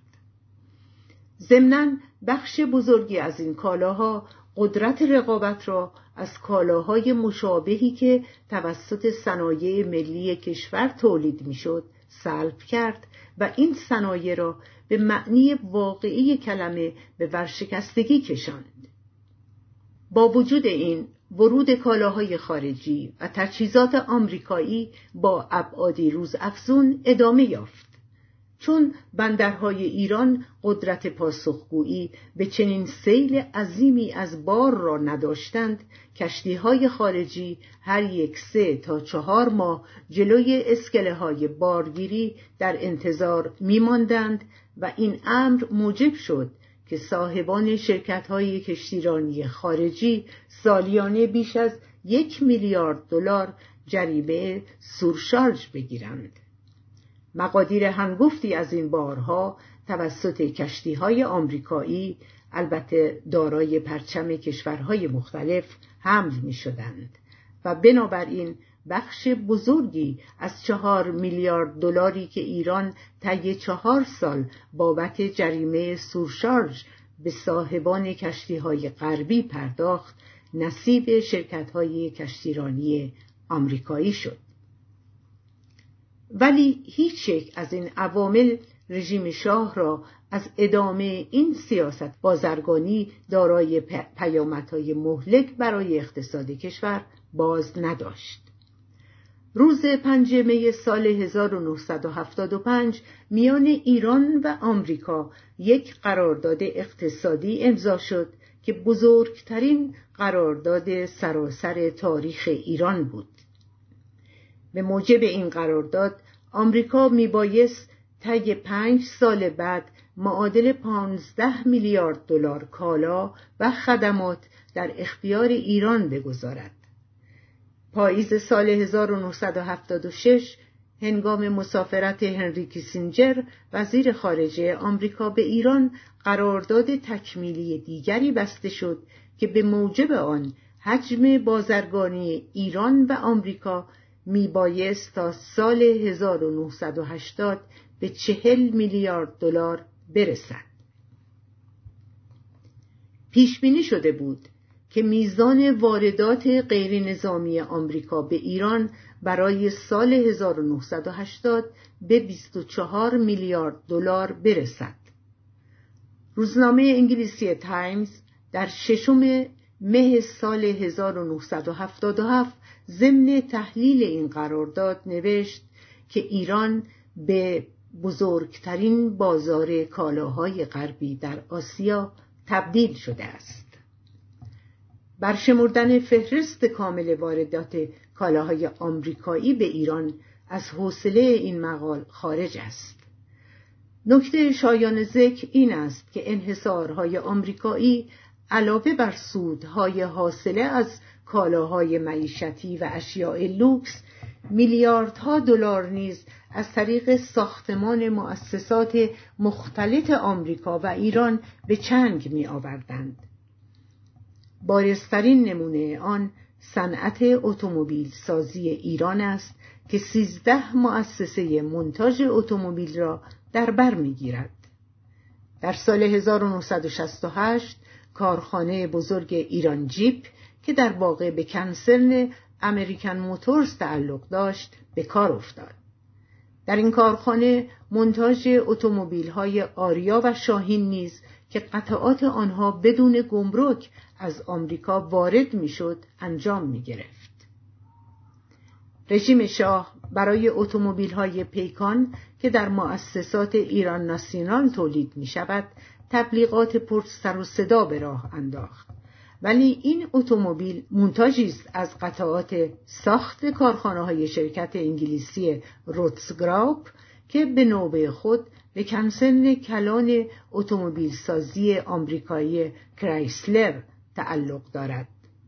ضمناً بخش بزرگی از این کالاها قدرت رقابت را از کالاهای مشابهی که توسط صنایع ملی کشور تولید میشد سلب کرد و این صنایع را به معنی واقعی کلمه به ورشکستگی کشاند. با وجود این، ورود کالاهای خارجی و تجهیزات آمریکایی با ابعادی روزافزون ادامه یافت. چون بندرهای ایران قدرت پاسخگویی به چنین سیل عظیمی از بار را نداشتند، کشتیهای خارجی هر یک سه تا چهار ماه جلوی اسکله‌های بارگیری در انتظار می‌ماندند و این امر موجب شد که صاحبان شرکت‌های کشتیرانی خارجی سالیانه بیش از یک میلیارد دلار جریمه سورشارژ بگیرند. مقادیر هنگفتی از این بارها توسط کشتی‌های آمریکایی، البته دارای پرچم کشورهای مختلف، حمل می‌شدند و بنابراین بخش بزرگی از چهار میلیارد دلاری که ایران طی چهار سال بابت جریمه سورشارژ به صاحبان کشتی‌های غربی پرداخت، نصیب شرکت‌های کشتیرانی آمریکایی شد. ولی هیچ یک از این عوامل رژیم شاه را از ادامه این سیاست بازرگانی دارای پیامدهای مهلک برای اقتصاد کشور باز نداشت. روز پنجم می سال هزار و نهصد و هفتاد و پنج میان ایران و آمریکا یک قرارداد اقتصادی امضا شد که بزرگترین قرارداد سراسر تاریخ ایران بود. به موجب این قرارداد آمریکا میبایست طی پنج سال بعد معادل پانزده میلیارد دلار کالا و خدمات در اختیار ایران بگذارد. پاییز سال هزار و نهصد و هفتاد و شش هنگام مسافرت هنری کیسینجر وزیر خارجه آمریکا به ایران، قرارداد تکمیلی دیگری بسته شد که به موجب آن حجم بازرگانی ایران و آمریکا میبایست تا سال هزار و نهصد و هشتاد به چهل میلیارد دلار برسد. پیش بینی شده بود که میزان واردات غیر نظامی آمریکا به ایران برای سال هزار و نهصد و هشتاد به بیست و چهار میلیارد دلار برسد. روزنامه انگلیسی تایمز در ششم مه سال هزار و نهصد و هفتاد و هفت ضمن تحلیل این قرارداد نوشت که ایران به بزرگترین بازار کالاهای غربی در آسیا تبدیل شده است. برشمردن فهرست کامل واردات کالاهای آمریکایی به ایران از حوصله این مقال خارج است. نکته شایان ذکر این است که انحصارهای آمریکایی علاوه بر سودهای حاصله از کالاهای معیشتی و اشیاء لوکس، میلیاردها دلار نیز از طریق ساختمان مؤسسات مختلط آمریکا و ایران به چنگ می آوردند. بارزترین نمونه آن صنعت اتومبیل سازی ایران است که سیزده مؤسسه منتاج اتومبیل را در بر می‌گیرد. در سال هزار و نهصد و شصت و هشت کارخانه بزرگ ایران جیپ که در واقع به کنسرن امریکن موتورز تعلق داشت به کار افتاد. در این کارخانه منتاج اتومبیل‌های آریا و شاهین نیز که قطعات آنها بدون گمرک از آمریکا وارد میشد انجام می‌گرفت. رژیم شاه برای اتومبیل‌های پیکان که در مؤسسات ایران ناسیونال تولید می‌شود تبلیغات پر سر و صدا به راه انداخت، ولی این اتومبیل مونتاژی است از قطعات ساخت کارخانه‌های شرکت انگلیسی روتسگراپ که به نوبه خود به کنسرن کلان اتومبیل سازی آمریکایی کرایسلر تعلق دارد.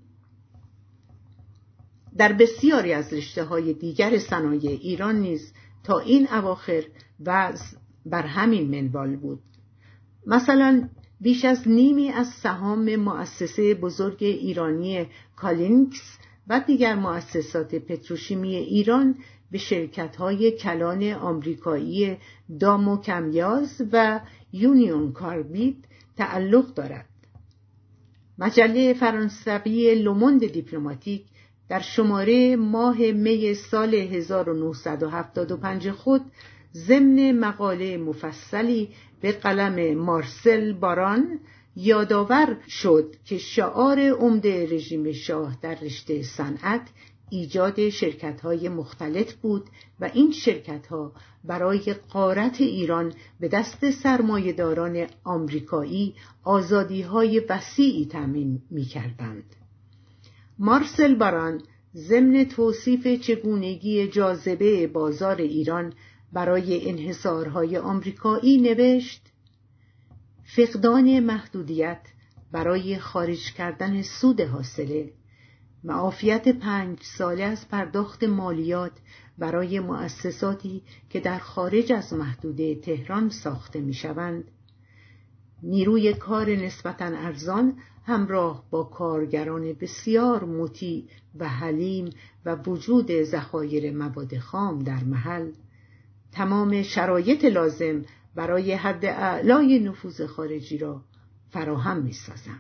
در بسیاری از رشته‌های دیگر صنایع ایران نیز تا این اواخر وضع بر همین منوال بود. مثلا بیش از نیمی از سهام مؤسسه بزرگ ایرانی کالینکس و دیگر مؤسسات پتروشیمی ایران به شرکت‌های کلان آمریکایی دامو کمیاز و یونیون کاربید تعلق دارد. مجله فرانسوی لوموند دیپلماتیک در شماره ماه می سال هزار و نهصد و هفتاد و پنج خود ضمن مقاله مفصلی به قلم مارسل باران یادآور شد که شعار عمده رژیم شاه در رشته صنعت ایجاد شرکت‌های مختلط بود و این شرکت‌ها برای غارت ایران به دست سرمایه‌داران آمریکایی آزادی‌های وسیعی تامین می‌کردند. مارسل باران ضمن توصیف چگونگی جاذبه بازار ایران برای انحصارهای آمریکایی نوشت: فقدان محدودیت برای خارج کردن سود حاصله، معافیت پنج ساله از پرداخت مالیات برای مؤسساتی که در خارج از محدوده تهران ساخته می شوند، نیروی کار نسبتاً ارزان همراه با کارگران بسیار مطیع و حلیم و وجود ذخایر مواد خام در محل تمام شرایط لازم برای حد اعلای نفوذ خارجی را فراهم می‌سازند.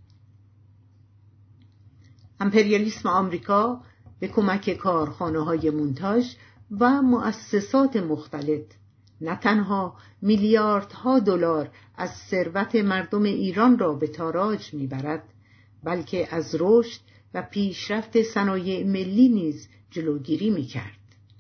امپریالیسم آمریکا به کمک کارخانه‌های مونتاژ و مؤسسات مختلط نه تنها میلیاردها دلار از ثروت مردم ایران را به تاراج می‌برد، بلکه از رشد و پیشرفت صنایع ملی نیز جلوگیری می‌کرد.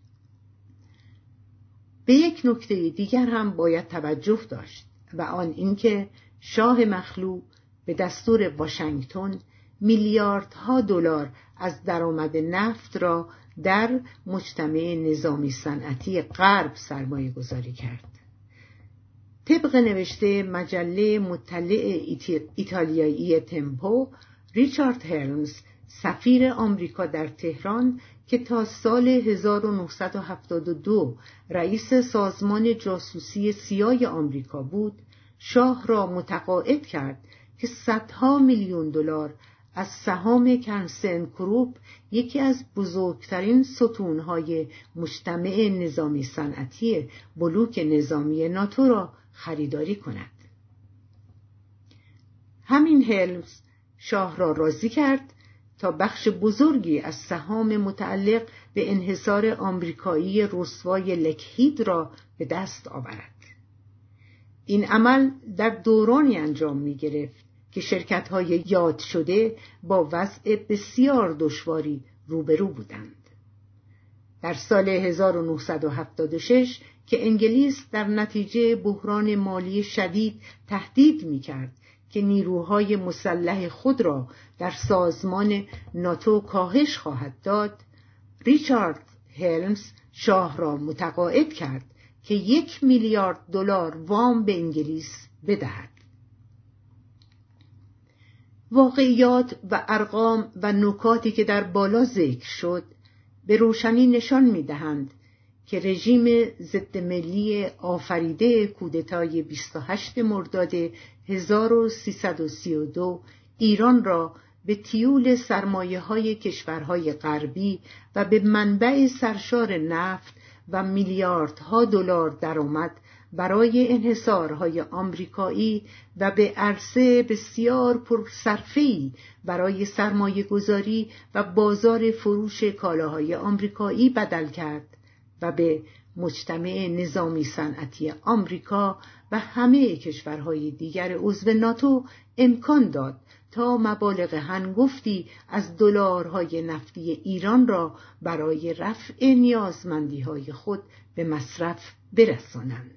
به یک نکته دیگر هم باید توجه داشت و آن اینکه شاه مخلوع به دستور واشنگتن میلیاردها دلار از درآمد نفت را در مجتمع نظامی صنعتی غرب سرمایه گذاری کرد. طبق نوشته مجله مطلع ایتالیایی تمپو، ریچارد هرمز سفیر آمریکا در تهران که تا سال هزار و نهصد و هفتاد و دو رئیس سازمان جاسوسی سیای آمریکا بود، شاه را متقاعد کرد که صدها میلیون دلار از سهام کنسن کروپ، یکی از بزرگترین ستونهای مجتمع نظامی صنعتی بلوک نظامی ناتو را خریداری کند. همین هرمز شاه را راضی کرد تا بخش بزرگی از سهام متعلق به انحصار آمریکایی رسوای لکهید را به دست آورد. این عمل در دورانی انجام می گرفت که شرکت‌های یاد شده با وضع بسیار دشواری روبرو بودند. در سال هزار و نهصد و هفتاد و شش که انگلیس در نتیجه بحران مالی شدید تهدید می‌کرد که نیروهای مسلح خود را در سازمان ناتو کاهش خواهد داد، ریچارد هرمز شاه را متقاعد کرد که یک میلیارد دلار وام به انگلیس بدهد. واقعیات و ارقام و نکاتی که در بالا ذکر شد به روشنی نشان می‌دهند که رژیم ضد ملی آفریده کودتای بیست و هشتم مرداد هزار و سیصد و سی و دو ایران را به تیول سرمایه‌های کشورهای غربی و به منبع سرشار نفت و میلیاردها دلار درآمد برای انحصارهای آمریکایی و به عرصه بسیار پرصرفه‌ای برای سرمایه گذاری و بازار فروش کالاهای آمریکایی بدل کرد و به مجتمع نظامی صنعتی آمریکا و همه کشورهای دیگر عضو ناتو امکان داد تا مبالغ هنگفتی از دلارهای نفتی ایران را برای رفع نیازمندی‌های خود به مصرف برسانند.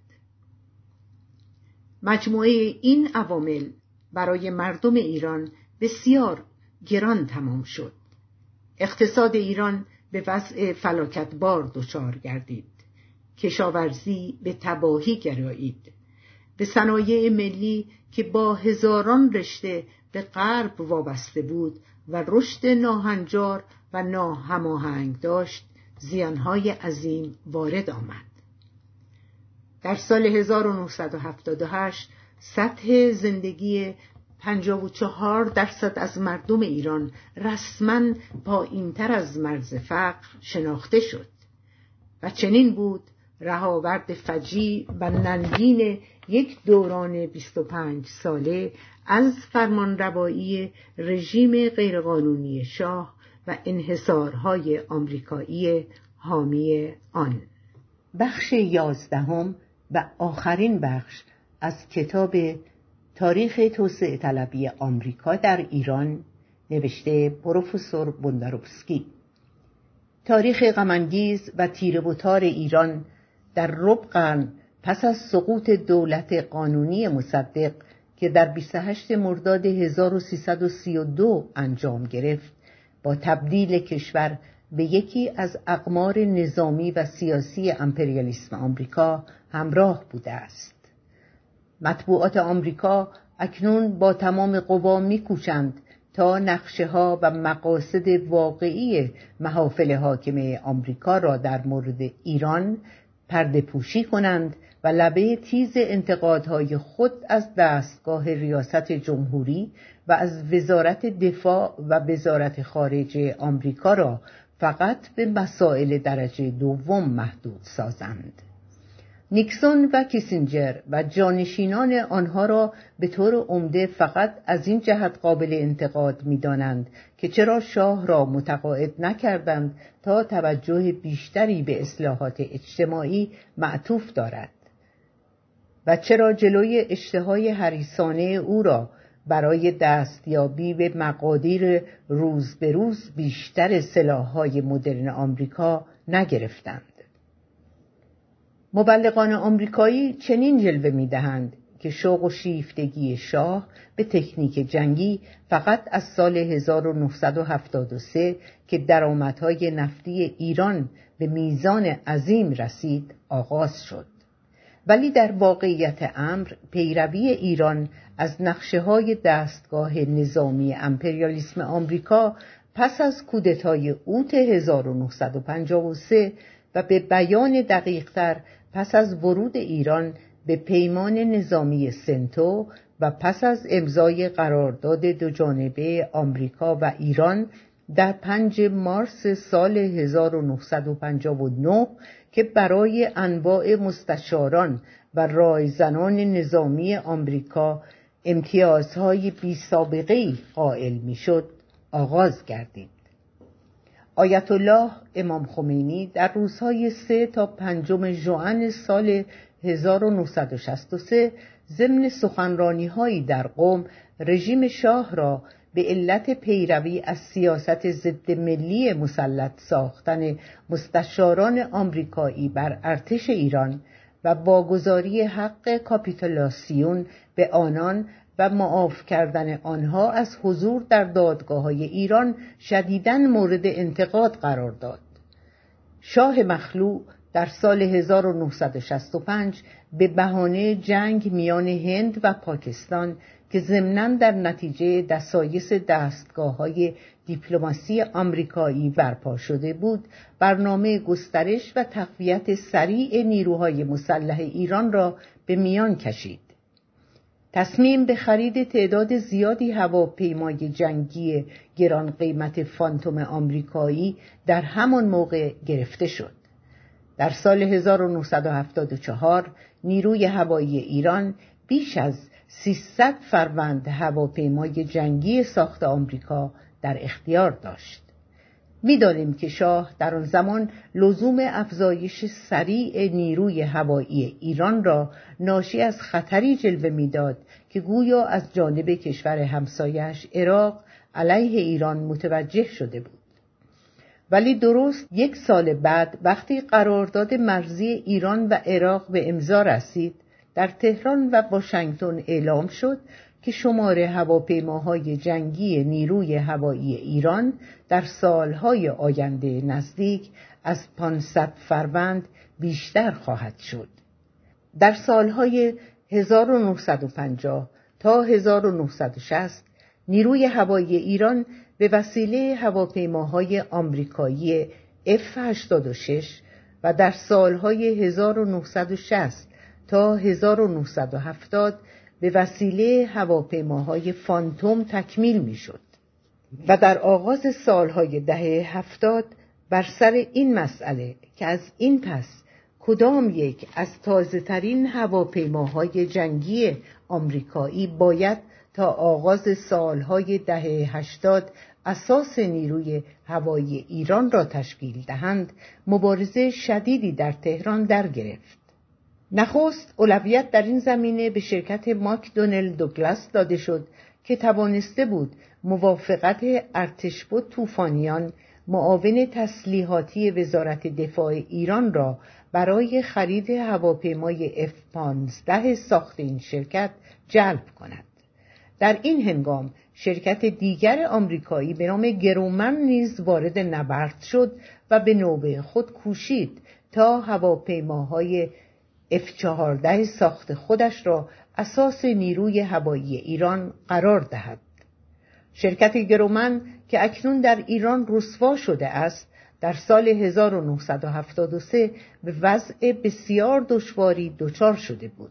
مجموعه این عوامل برای مردم ایران بسیار گران تمام شد. اقتصاد ایران به وضع فلاکتبار دچار گردید. کشاورزی به تباهی گرایید. به صنایع ملی که با هزاران رشته به غرب وابسته بود و رشد ناهنجار و ناهماهنگ داشت، زیانهای عظیم وارد آمد. در سال هزار و نهصد و هفتاد و هشت سطح زندگی پنجاه و چهار درصد از مردم ایران رسما پایین‌تر از مرز فقر شناخته شد و چنین بود رهاورد فجیع و ننگین یک دوران بیست و پنج ساله از فرمانروایی رژیم غیرقانونی شاه و انحصارهای آمریکایی حامی آن. بخش یازدهم و آخرین بخش از کتاب تاریخ توسعه طلبی آمریکا در ایران نوشته پروفسور بونداروفسکی. تاریخ غم‌انگیز و تیره و تار ایران در ربع قرن پس از سقوط دولت قانونی مصدق که در بیست و هشتم مرداد هزار و سیصد و سی و دو انجام گرفت، با تبدیل کشور به یکی از اقمار نظامی و سیاسی امپریالیسم آمریکا همراه بوده است. مطبوعات آمریکا اکنون با تمام قوا می‌کوشند تا نقشه‌ها و مقاصد واقعی محافل حاکمه آمریکا را در مورد ایران پرده پوشی کنند و لبه تیز انتقادهای خود از دستگاه ریاست جمهوری و از وزارت دفاع و وزارت خارجه آمریکا را فقط به مسائل درجه دوم محدود سازند. نیکسون و کیسینجر و جانشینان آنها را به طور عمده فقط از این جهت قابل انتقاد می‌دانند که چرا شاه را متقاعد نکردند تا توجه بیشتری به اصلاحات اجتماعی معطوف دارد و چرا جلوی اشتهای حریصانه او را برای دستیابی به مقادیر روز به روز بیشتر سلاح‌های مدرن آمریکا نگرفتند. مبلغان آمریکایی چنین جلوه می‌دهند که شوق و شیفتگی شاه به تکنیک جنگی فقط از سال هزار و نهصد و هفتاد و سه که درآمدهای نفتی ایران به میزان عظیم رسید آغاز شد، ولی در واقعیت امر پیروی ایران از نقشه‌های دستگاه نظامی امپریالیسم آمریکا پس از کودتای اوت هزار و نهصد و پنجاه و سه و به بیان دقیق‌تر پس از ورود ایران به پیمان نظامی سنتو و پس از امضای قرارداد دوجانبه آمریکا و ایران در پنجم مارس سال هزار و نهصد و پنجاه و نه که برای انواع مستشاران و رایزنان نظامی آمریکا امتیازهای بی سابقه‌ای قائل می‌شد آغاز گردید. آیت الله امام خمینی در روزهای سه تا پنجم ژوئن سال هزار و نهصد و شصت و سه ضمن سخنرانی‌هایی در قم رژیم شاه را به علت پیروی از سیاست ضد ملی مسلط ساختن مستشاران آمریکایی بر ارتش ایران و واگذاری حق کاپیتولاسیون به آنان و معاف کردن آنها از حضور در دادگاه‌های ایران شدیداً مورد انتقاد قرار داد. شاه مخلوع در سال هزار و نهصد و شصت و پنج به بهانه جنگ میان هند و پاکستان که ضمناً در نتیجه دسایس دستگاه‌های دیپلماسی آمریکایی برپا شده بود، برنامه گسترش و تقویت سریع نیروهای مسلح ایران را به میان کشید. تصمیم به خرید تعداد زیادی هواپیمای جنگی گران قیمت فانتوم آمریکایی در همان موقع گرفته شد. در سال هزار و نهصد و هفتاد و چهار نیروی هوایی ایران بیش از سیصد فروند هواپیمای جنگی ساخت آمریکا در اختیار داشت. می‌دانیم که شاه در آن زمان لزوم افزایش سریع نیروی هوایی ایران را ناشی از خطری جلوه می‌داد که گویا از جانب کشور همسایه‌اش عراق علیه ایران متوجه شده بود. ولی درست یک سال بعد وقتی قرارداد مرزی ایران و عراق به امضا رسید، در تهران و واشنگتن اعلام شد که شمار هواپیماهای جنگی نیروی هوایی ایران در سالهای آینده نزدیک از پانصد فروند بیشتر خواهد شد. در سالهای هزار و نهصد و پنجاه تا هزار و نهصد و شصت نیروی هوایی ایران به وسیله هواپیماهای آمریکایی اف هشتاد و شش و در سالهای هزار و نهصد و شصت تا هزار و نهصد و هفتاد به وسیله هواپیماهای فانتوم تکمیل می شد و در آغاز سالهای دهه هفتاد بر سر این مسئله که از این پس کدام یک از تازه ترین هواپیماهای جنگی آمریکایی باید تا آغاز سالهای دهه هشتاد اساس نیروی هوایی ایران را تشکیل دهند، مبارزه شدیدی در تهران در گرفت. نخست اولویت در این زمینه به شرکت ماکدونل دوگلاس داده شد که توانسته بود موافقت ارتشبد طوفانیان معاون تسلیحاتی وزارت دفاع ایران را برای خرید هواپیمای اف پانزده ساخت این شرکت جلب کند. در این هنگام شرکت دیگر آمریکایی به نام گرومن نیز وارد نبرد شد و به نوبه خود کوشید تا هواپیماهای اف چهارده ساخت خودش را اساس نیروی هوایی ایران قرار دهد. شرکت گرومن که اکنون در ایران رسوا شده است، در سال هزار و نهصد و هفتاد و سه به وضع بسیار دشواری دچار شده بود.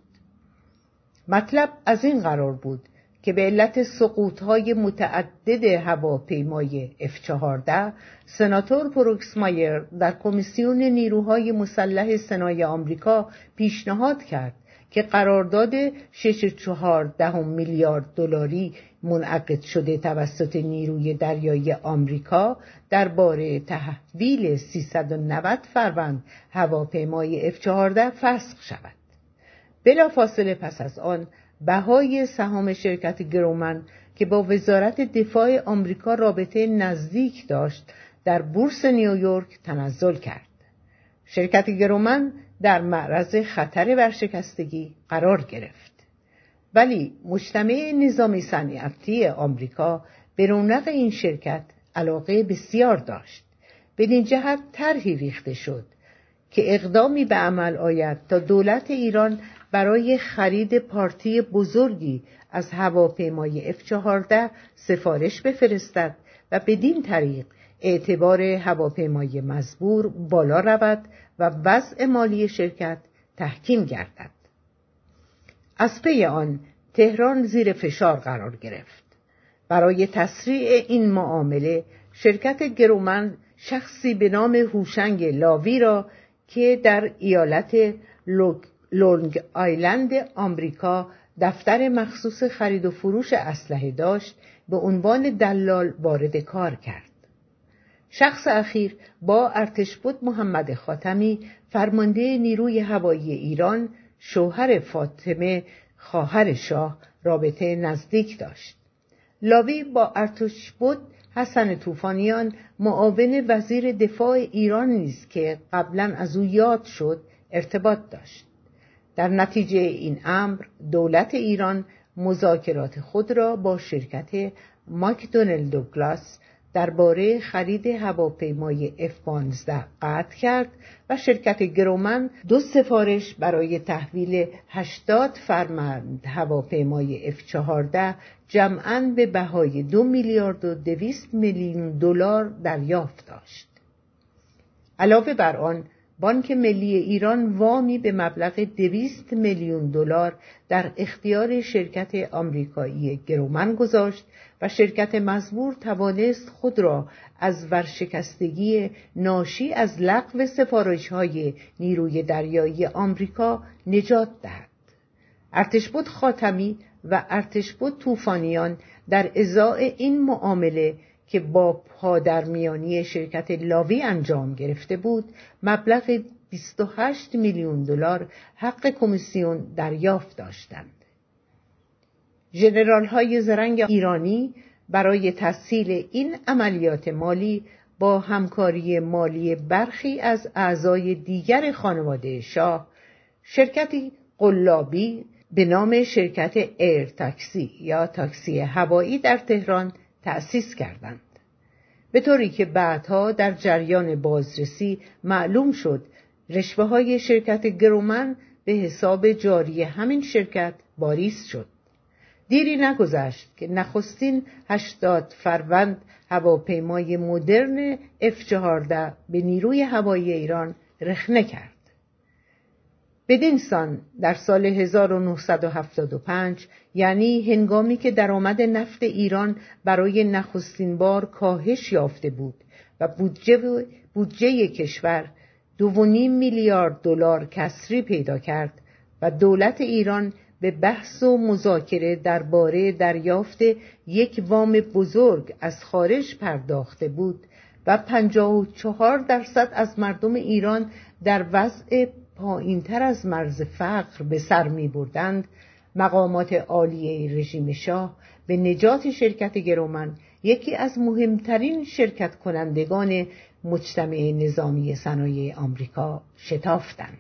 مطلب از این قرار بود که به علت سقوط‌های متعدد هواپیمای اف چهارده سناتور پروکسمایر در کمیسیون نیروهای مسلح سنای آمریکا پیشنهاد کرد که قرارداد شش و چهار دهم میلیارد دلاری منعقد شده توسط نیروی دریایی آمریکا درباره تحویل سیصد و نود فروند هواپیمای اف چهارده فسخ شود. بلافاصله پس از آن بهای سهام شرکت گرومن که با وزارت دفاع آمریکا رابطه نزدیک داشت در بورس نیویورک تنزل کرد. شرکت گرومن در معرض خطر ورشکستگی قرار گرفت. ولی مجتمع نظامی صنعتی آمریکا به رونق این شرکت علاقه بسیار داشت. بدین جهت طرحی ریخته شد که اقدامی به عمل آید تا دولت ایران برای خرید پارتی بزرگی از هواپیمای اف چهارده سفارش بفرستد و بدین طریق اعتبار هواپیمای مزبور بالا رود و وضع مالی شرکت تحکیم گردد. از پی آن تهران زیر فشار قرار گرفت. برای تسریع این معامله شرکت گرومن شخصی به نام هوشنگ لاوی را که در ایالت لونگ آیلند آمریکا دفتر مخصوص خرید و فروش اسلحه داشت به عنوان دلال وارد کار کرد. شخص اخیر با ارتشبد محمد خاتمی فرمانده نیروی هوایی ایران شوهر فاطمه خواهر شاه رابطه نزدیک داشت. لاوی با ارتشبد حسن طوفانیان معاون وزیر دفاع ایران نیز که قبلا از او یاد شد ارتباط داشت. در نتیجه این امر دولت ایران مذاکرات خود را با شرکت مکدونل دوگلاس درباره خرید هواپیمای اف پانزده قطع کرد و شرکت گرومن دو سفارش برای تحویل هشتاد فرمند هواپیمای اف چهارده جمعاً به بهای دو میلیارد و دویست میلیون دلار دریافت داشت. علاوه بر آن بانک ملی ایران وامی به مبلغ دویست میلیون دلار در اختیار شرکت آمریکایی گرومن گذاشت و شرکت مزبور توانست خود را از ورشکستگی ناشی از لغو سفارش‌های نیروی دریایی آمریکا نجات دهد. ارتشبد خاتمی و ارتشبد طوفانیان در ازای این معامله که با پادرمیانی شرکت لاوی انجام گرفته بود مبلغ بیست و هشت میلیون دلار حق کمیسیون دریافت داشتند. ژنرال های زرنگ ایرانی برای تسهیل این عملیات مالی با همکاری مالی برخی از اعضای دیگر خانواده شاه شرکتی قلابی به نام شرکت ایر تاکسی یا تاکسی هوایی در تهران تأسیس کردند. به طوری که بعدها در جریان بازرسی معلوم شد رشوه های شرکت گرومن به حساب جاری همین شرکت واریز شد. دیری نگذشت که نخستین هشتاد فروند هواپیمای مدرن اف چهارده به نیروی هوایی ایران رخنه کرد. بدین سان در سال هزار و نهصد و هفتاد و پنج یعنی هنگامی که درآمد نفت ایران برای نخستین بار کاهش یافته بود و بودجه بودجه کشور دو و نیم میلیارد دلار کسری پیدا کرد و دولت ایران به بحث و مذاکره درباره دریافت یک وام بزرگ از خارج پرداخته بود و پنجاه و چهار درصد از مردم ایران در وضع پایین تر از مرز فقر به سر می بردند، مقامات عالیه رژیم شاه به نجات شرکت گرومن یکی از مهمترین شرکت کنندگان مجتمع نظامی صنایع آمریکا شتافتند.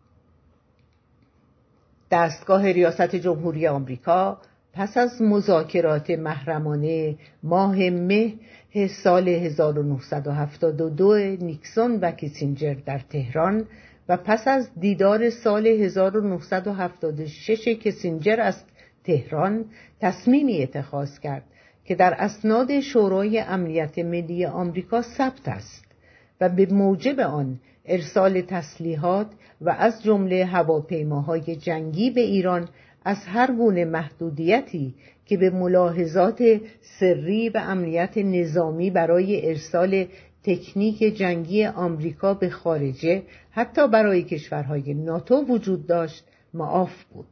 دستگاه ریاست جمهوری آمریکا پس از مذاکرات محرمانه ماه مه سال هزار و نهصد و هفتاد و دو نیکسون و کیسینجر در تهران و پس از دیدار سال هزار و نهصد و هفتاد و شش کیسینجر از تهران تصمیمی اتخاذ کرد که در اسناد شورای امنیت ملی آمریکا ثبت است و به موجب آن ارسال تسلیحات و از جمله هواپیماهای جنگی به ایران از هر گونه محدودیتی که به ملاحظات سری و امنیت نظامی برای ارسال تکنیک جنگی آمریکا به خارجه، حتی برای کشورهای ناتو وجود داشت، معاف بود.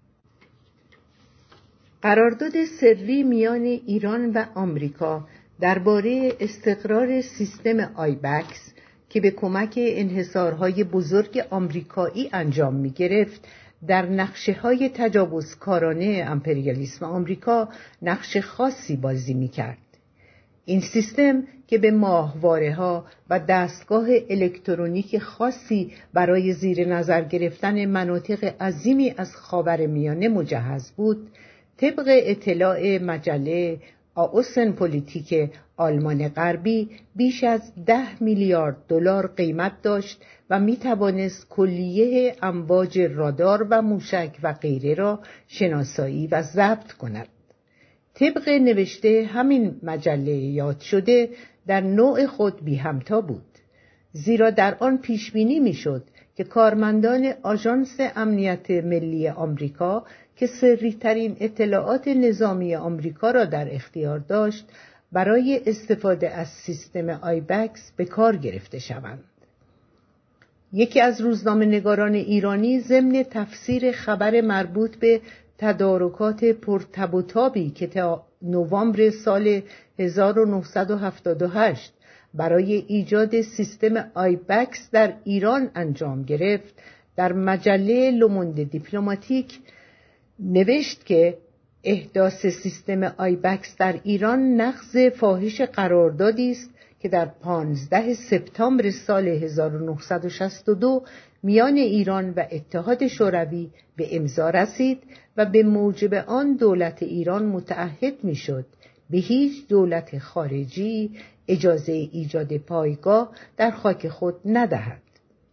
قرارداد سری میان ایران و آمریکا درباره استقرار سیستم آیبکس که به کمک انحصارهای بزرگ آمریکایی انجام می گرفت، در نقشه‌های تجاوزکارانه امپریالیسم آمریکا نقش خاصی بازی می کرد. این سیستم که به ماهواره‌ها و دستگاه الکترونیک خاصی برای زیر نظر گرفتن مناطق عظیمی از خاورمیانه مجهز بود، طبق اطلاع مجله آوسن پلیتیک آلمان غربی بیش از ده میلیارد دلار قیمت داشت و می توانست کلیه امواج رادار و موشک و غیره را شناسایی و ضبط کند. طبق نوشته همین مجله یاد شده در نوع خود بی همتا بود، زیرا در آن پیش بینی می شد که کارمندان آژانس امنیت ملی آمریکا که سری ترین اطلاعات نظامی آمریکا را در اختیار داشت، برای استفاده از سیستم آیبکس به کار گرفته شوند. یکی از روزنامه‌نگاران ایرانی ضمن تفسیر خبر مربوط به تدارکات پرتب و تابی که تا نوامبر سال هزار و نهصد و هفتاد و هشت برای ایجاد سیستم آیبکس در ایران انجام گرفت، در مجله لوموند دیپلماتیک نوشت که احداث سیستم آیبکس در ایران نقض فاحش قراردادی است که در پانزده سپتامبر سال هزار و نهصد و شصت و دو میان ایران و اتحاد شوروی به امضا رسید و به موجب آن دولت ایران متعهد میشد به هیچ دولت خارجی اجازه ایجاد پایگاه در خاک خود ندهد.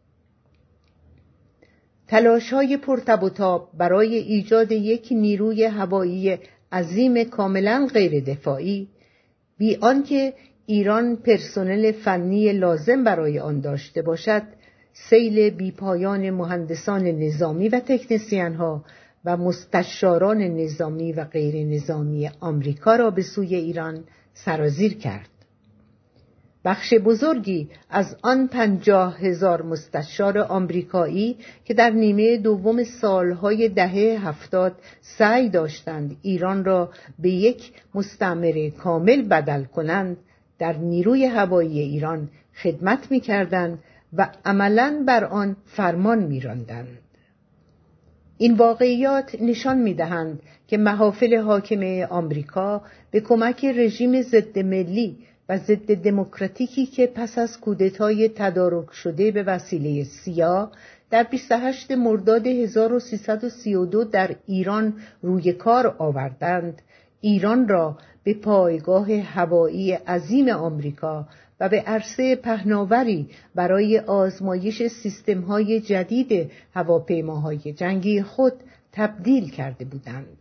تلاش‌های پرتب و تاب برای ایجاد یک نیروی هوایی عظیم کاملاً غیر دفاعی، بی آنکه ایران پرسنل فنی لازم برای آن داشته باشد، سیل بیپایان مهندسان نظامی و تکنسین‌ها و مستشاران نظامی و غیر نظامی آمریکا را به سوی ایران سرازیر کرد. بخش بزرگی از آن پنجاه هزار مستشار آمریکایی که در نیمه دوم سالهای دهه هفتاد سعی داشتند ایران را به یک مستعمره کامل بدل کنند، در نیروی هوایی ایران خدمت می‌کردند و عملاً بر آن فرمان می‌راندند. این واقعیات نشان می‌دهند که محافل حاکمه آمریکا به کمک رژیم ضد ملی و ضد دموکراتیکی که پس از کودتای تدارک شده به وسیله سیا در بیست و هشتم مرداد هزار و سیصد و سی و دو در ایران روی کار آوردند، ایران را به پایگاه هوایی عظیم آمریکا و به عرصه پهناوری برای آزمایش سیستم‌های جدید هواپیماهای جنگی خود تبدیل کرده بودند.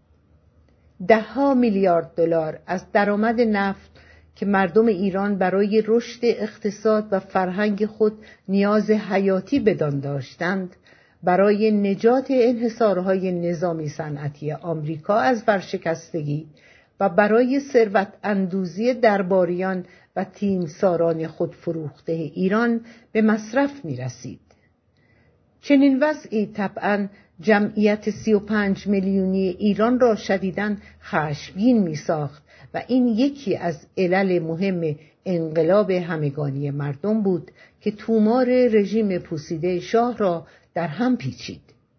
ده‌ها میلیارد دلار از درآمد نفت که مردم ایران برای رشد اقتصاد و فرهنگ خود نیاز حیاتی بدان داشتند، برای نجات انحصارهای نظامی صنعتی آمریکا از ورشکستگی و برای ثروت اندوزی درباریان و تیمساران خود فروخته ایران به مصرف می رسید. چنین وضعی طبعاً جمعیت سی و پنج میلیونی ایران را شدیداً خشمگین می ساخت و این یکی از علل مهم انقلاب همگانی مردم بود که تومار رژیم پوسیده شاه را در هم پیچید.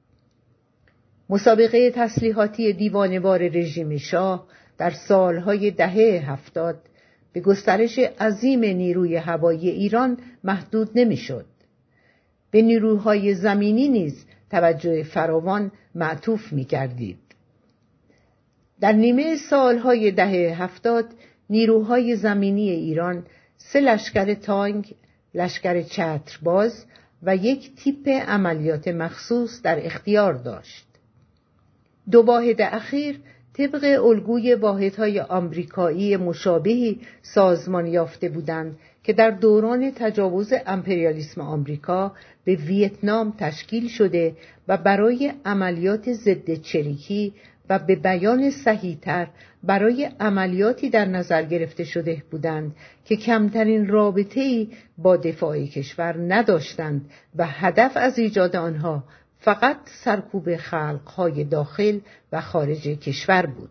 مسابقه تسلیحاتی دیوانه‌وار رژیم شاه در سالهای دهه هفتاد به گسترش عظیم نیروی هوایی ایران محدود نمی‌شد. به نیروهای زمینی نیز توجه فراوان معطوف می‌گردید. در نیمه سالهای دهه هفتاد نیروهای زمینی ایران سه لشکر تانک، لشکر چترباز و یک تیپ عملیات مخصوص در اختیار داشت. دو واحد اخیر طبق الگوی واحدهای آمریکایی مشابهی سازمان یافته بودند که در دوران تجاوز امپریالیسم آمریکا به ویتنام تشکیل شده و برای عملیات ضد چریکی و به بیان صحیح‌تر برای عملیاتی در نظر گرفته شده بودند که کمترین رابطه‌ای با دفاع کشور نداشتند و هدف از ایجاد آنها فقط سرکوب خلق‌های داخل و خارج کشور بود.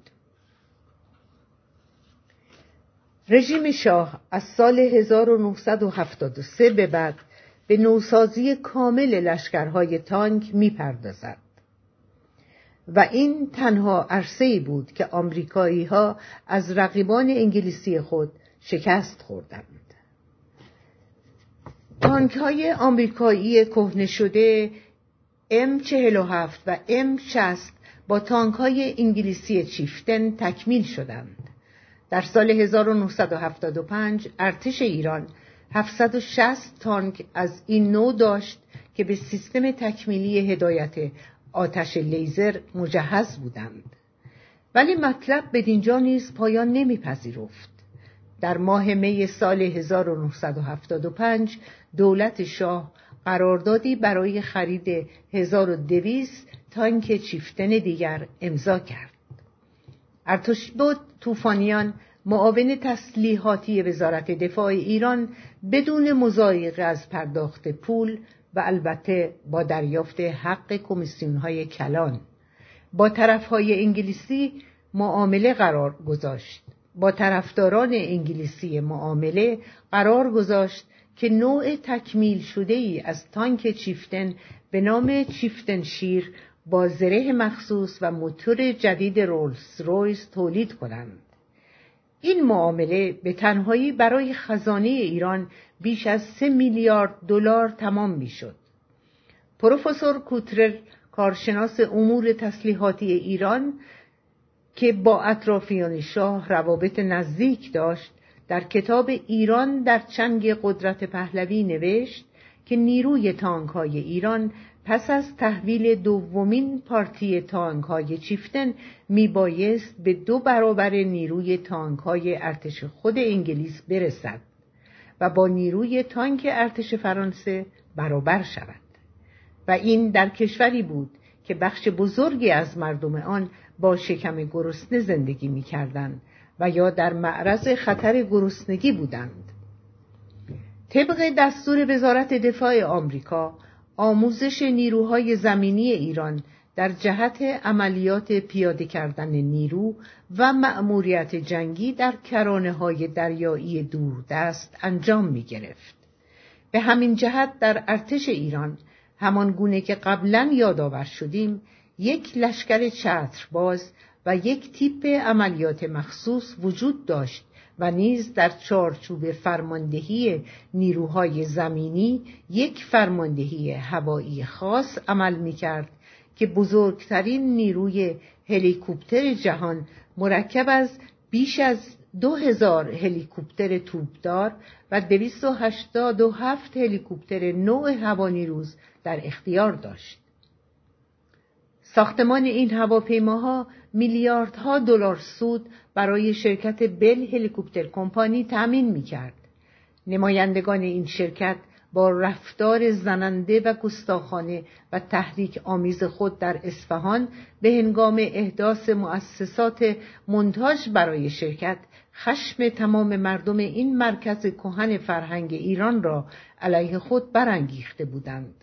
رژیم شاه از سال هزار و نهصد و هفتاد و سه به بعد به نوسازی کامل لشکرهای تانک می‌پردازد و این تنها عرصه‌ای بود که آمریکایی‌ها از رقیبان انگلیسی خود شکست خوردند. تانک‌های آمریکایی کهنه شده ام چهل و هفت و ام شصت با تانک‌های انگلیسی چیفتن تکمیل شدند. در سال هزار و نهصد و هفتاد و پنج ارتش ایران هفتصد و شصت تانک از این نوع داشت که به سیستم تکمیلی هدایت آتش لیزر مجهز بودند. ولی مطلب بدینجا نیز پایان نمیپذیرفت. در ماه می سال هزار و نهصد و هفتاد و پنج دولت شاه قراردادی برای خرید هزار و دویست تانک چیفتن دیگر امضا کرد. ارتشبد طوفانیان معاون تسلیحاتی وزارت دفاع ایران بدون مضایقه از پرداخت پول و البته با دریافت حق کمیسیون‌های کلان با طرف‌های انگلیسی معامله قرار گذاشت. با طرفداران انگلیسی معامله قرار گذاشت که نوع تکمیل شده‌ای از تانک چیفتن به نام چیفتن شیر با زره مخصوص و موتور جدید رولز رویس تولید کنند. این معامله به تنهایی برای خزانه ایران بیش از سه میلیارد دلار تمام میشد. پروفسور کوترر، کارشناس امور تسلیحاتی ایران که با اطرافیان شاه روابط نزدیک داشت، در کتاب ایران در چنگ قدرت پهلوی نوشت که نیروی تانک‌های ایران پس از تحویل دومین پارتی تانک‌های چیفتن میبایست به دو برابر نیروی تانک‌های ارتش خود انگلیس برسد و با نیروی تانک ارتش فرانسه برابر شود و این در کشوری بود که بخش بزرگی از مردم آن با شکم گرسنه زندگی می‌کردند و یا در معرض خطر گرسنگی بودند. طبق دستور وزارت دفاع آمریکا، آموزش نیروهای زمینی ایران در جهت عملیات پیاده کردن نیرو و مأموریت جنگی در کرانه‌های دریایی دوردست انجام می‌گرفت. به همین جهت در ارتش ایران، همان گونه که قبلا یادآور شدیم، یک لشکر چترباز و یک تیپ عملیات مخصوص وجود داشت و نیز در چارچوب فرماندهی نیروهای زمینی یک فرماندهی هوایی خاص عمل می‌کرد که بزرگترین نیروی هلیکوپتر جهان مرکب از بیش از دو هزار هلیکوپتر توپدار و دویست و هشتاد و هفت هلیکوپتر نوع هوانیروز در اختیار داشت. ساختمان این هواپیماها میلیاردها دلار سود برای شرکت بل هلیکوپتر کمپانی تأمین می‌کرد. نمایندگان این شرکت با رفتار زننده و گستاخانه و تحریک آمیز خود در اصفهان به هنگام احداث مؤسسات مونتاژ برای شرکت خشم تمام مردم این مرکز کهن فرهنگ ایران را علیه خود برانگیخته بودند.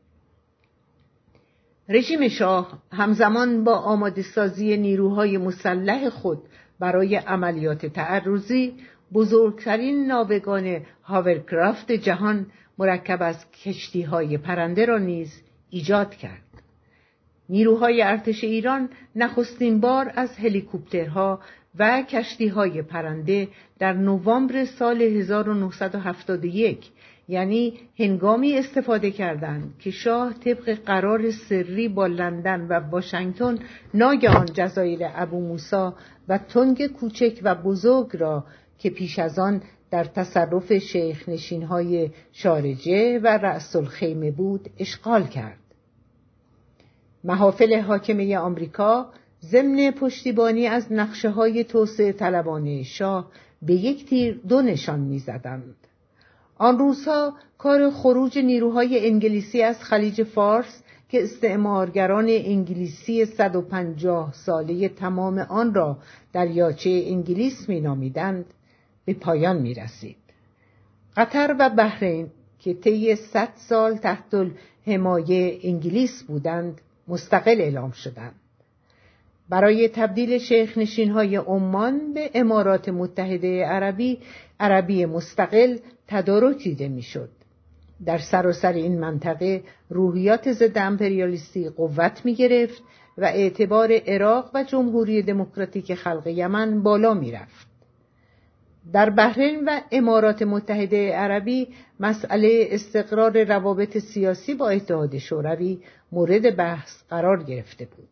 رژیم شاه همزمان با آماده سازی نیروهای مسلح خود برای عملیات تعرضی بزرگترین ناوگان هاورکرافت جهان مرکب از کشتی‌های پرنده را نیز ایجاد کرد. نیروهای ارتش ایران نخستین بار از هلیکوپترها و کشتی‌های پرنده در نوامبر سال هزار و نهصد و هفتاد و یک، یعنی هنگامی استفاده کردند که شاه طبق قرار سری با لندن و واشنگتن ناگهان جزایر ابو موسی و تنگ کوچک و بزرگ را که پیش از آن در تصرف شیخ نشین‌های شارجه و رأس الخیمه بود اشغال کرد. محافل حاکمه آمریکا ضمن پشتیبانی از نقشه‌های توسعه طلبانه شاه به یک تیر دو نشان می‌زدند. آن روزها کار خروج نیروهای انگلیسی از خلیج فارس که استعمارگران انگلیسی صد و پنجاه ساله تمام آن را دریاچه انگلیس می‌نامیدند به پایان می‌رسید. قطر و بحرین که طی صد سال تحت حمایه انگلیس بودند مستقل اعلام شدند. برای تبدیل شیخ نشین‌های عمان به امارات متحده عربی عربی مستقل تدارک دیده می‌شد. در سراسر این منطقه روحیات ضد امپریالیستی قوت می‌گرفت و اعتبار عراق و جمهوری دموکراتیک خلق یمن بالا می‌رفت. در بحرین و امارات متحده عربی مسئله استقرار روابط سیاسی با اتحاد شوروی مورد بحث قرار گرفته بود.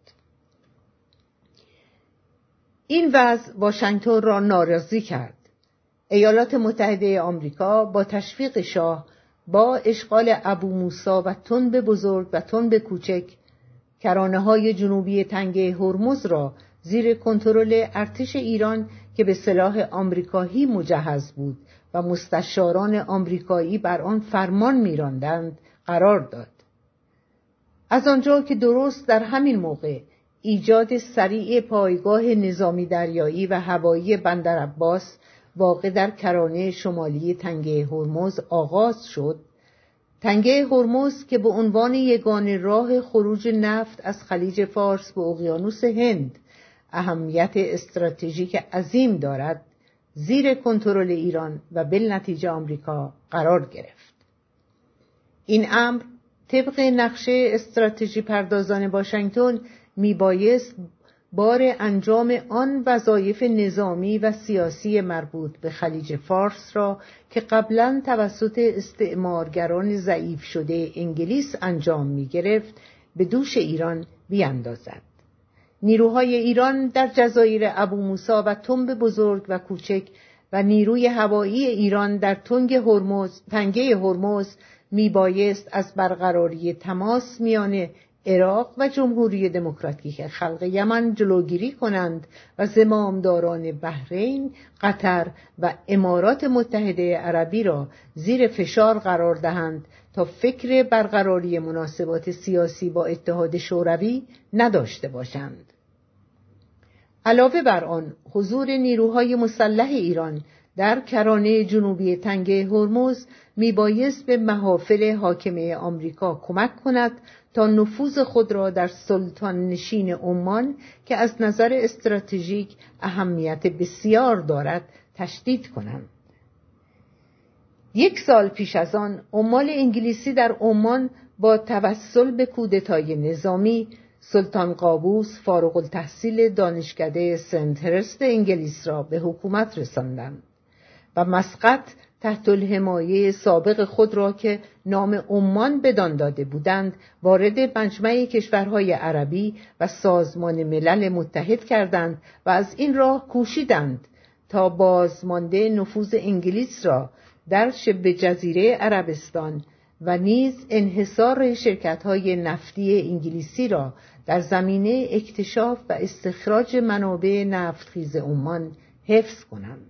این وضع واشنگتن را ناراضی کرد. ایالات متحده آمریکا با تشویق شاه با اشغال ابو موسی و تنب بزرگ و تنب کوچک کرانه‌های جنوبی تنگه هرمز را زیر کنترل ارتش ایران که به سلاح آمریکایی مجهز بود و مستشاران آمریکایی بر آن فرمان می‌راندند قرار داد. از آنجا که درست در همین موقع ایجاد سریع پایگاه نظامی دریایی و هوایی بندر عباس واقع در کرانه شمالی تنگه هرمز آغاز شد، تنگه هرمز که به عنوان یگانه راه خروج نفت از خلیج فارس به اقیانوس هند اهمیت استراتژیک عظیم دارد، زیر کنترل ایران و بالنتیجه آمریکا قرار گرفت. این امر طبق نقشه استراتژی پردازان واشنگتن میبایست بار انجام آن وظایف نظامی و سیاسی مربوط به خلیج فارس را که قبلا توسط استعمارگران ضعیف شده انگلیس انجام می‌گرفت به دوش ایران بیاندازد. نیروهای ایران در جزایر ابو موسی و تنب بزرگ و کوچک و نیروی هوایی ایران در تنگ هرمز، تنگه هرمز میبایست از برقراری تماس میان عراق و جمهوری دموکراتیک خلق یمن جلوگیری کنند و زمامداران بحرین، قطر و امارات متحده عربی را زیر فشار قرار دهند تا فکر برقراری مناسبات سیاسی با اتحاد شوروی نداشته باشند. علاوه بر آن، حضور نیروهای مسلح ایران در کرانه جنوبی تنگه هرمز میبایست به محافل حاکمه آمریکا کمک کند تا نفوذ خود را در سلطان نشین عمان که از نظر استراتژیک اهمیت بسیار دارد تشدید کنند. یک سال پیش از آن عمال انگلیسی در عمان با توسل به کودتای نظامی سلطان قابوس فارغ التحصیل دانشکده سنت هرست انگلیس را به حکومت رساندند و مسقط تحت الحمایه سابق خود را که نام عمان بدان داده بودند وارد مجمع کشورهای عربی و سازمان ملل متحد کردند و از این راه کوشیدند تا بازمانده نفوذ انگلیس را در شبه جزیره عربستان و نیز انحصار شرکت‌های نفتی انگلیسی را در زمینه اکتشاف و استخراج منابع نفتخیز عمان حفظ کنند.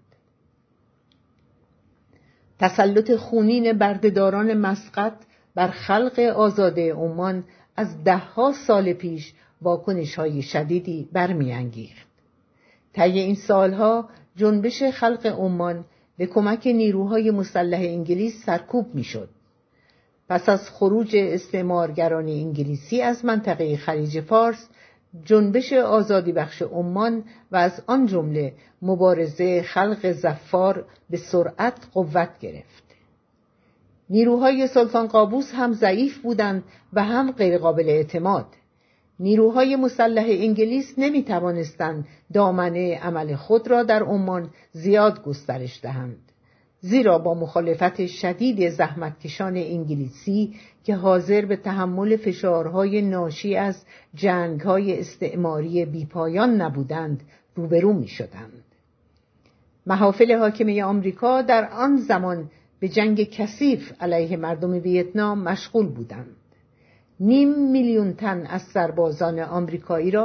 تسلط خونین بردهداران مسقط بر خلق آزاده عمان از دهها سال پیش واکنش‌های شدیدی برمی‌انگیخت. طی این سالها جنبش خلق عمان به کمک نیروهای مسلح انگلیس سرکوب می‌شد. پس از خروج استعمارگران انگلیسی از منطقه خلیج فارس، جنبش آزادی بخش عمان و از آن جمله مبارزه خلق ظفار به سرعت قوت گرفت. نیروهای سلطان قابوس هم ضعیف بودند و هم غیر قابل اعتماد. نیروهای مسلح انگلیس نمی توانستند دامنه عمل خود را در عمان زیاد گسترش دهند، زیرا با مخالفت شدید زحمتکشان انگلیسی که حاضر به تحمل فشارهای ناشی از جنگ‌های استعماری بیپایان نبودند روبرو می‌شدند. محافل حاکمه آمریکا در آن زمان به جنگ کثیف علیه مردم ویتنام مشغول بودند. نیم میلیون تن از سربازان آمریکایی را